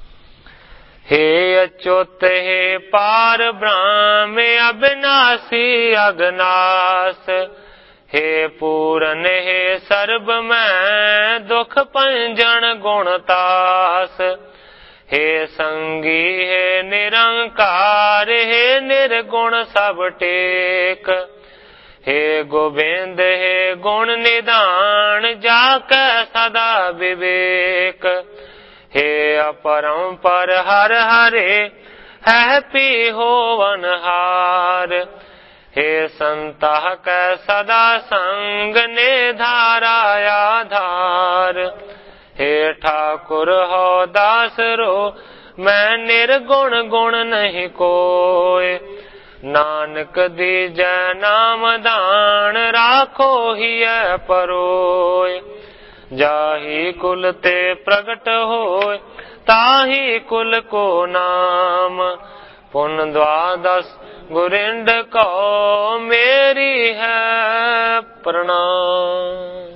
हे अच्युत हे पार ब्रह्म अविनाशी अगनास, हे पूरन हे सर्ब मैं दुख पंजन गुणतास, हे संगी हे निरंकार, हे निर्गुण सब टेक, हे गोविंद हे गुण निदान, जाके सदा विवेक, हे अपरंपर हर हरे है पी होवनहार, हे संतः कै सदा संग ने धारा आधार, हे ठाकुर हो दास रो मैं निर्गुण गुण नहीं कोय, नानक दीजै नाम दान राखो हिय परोय, जाही कुल ते प्रगट होय ताही कुल को नाम, पुन द्वादश गुरिंड को मेरी है प्रणाम।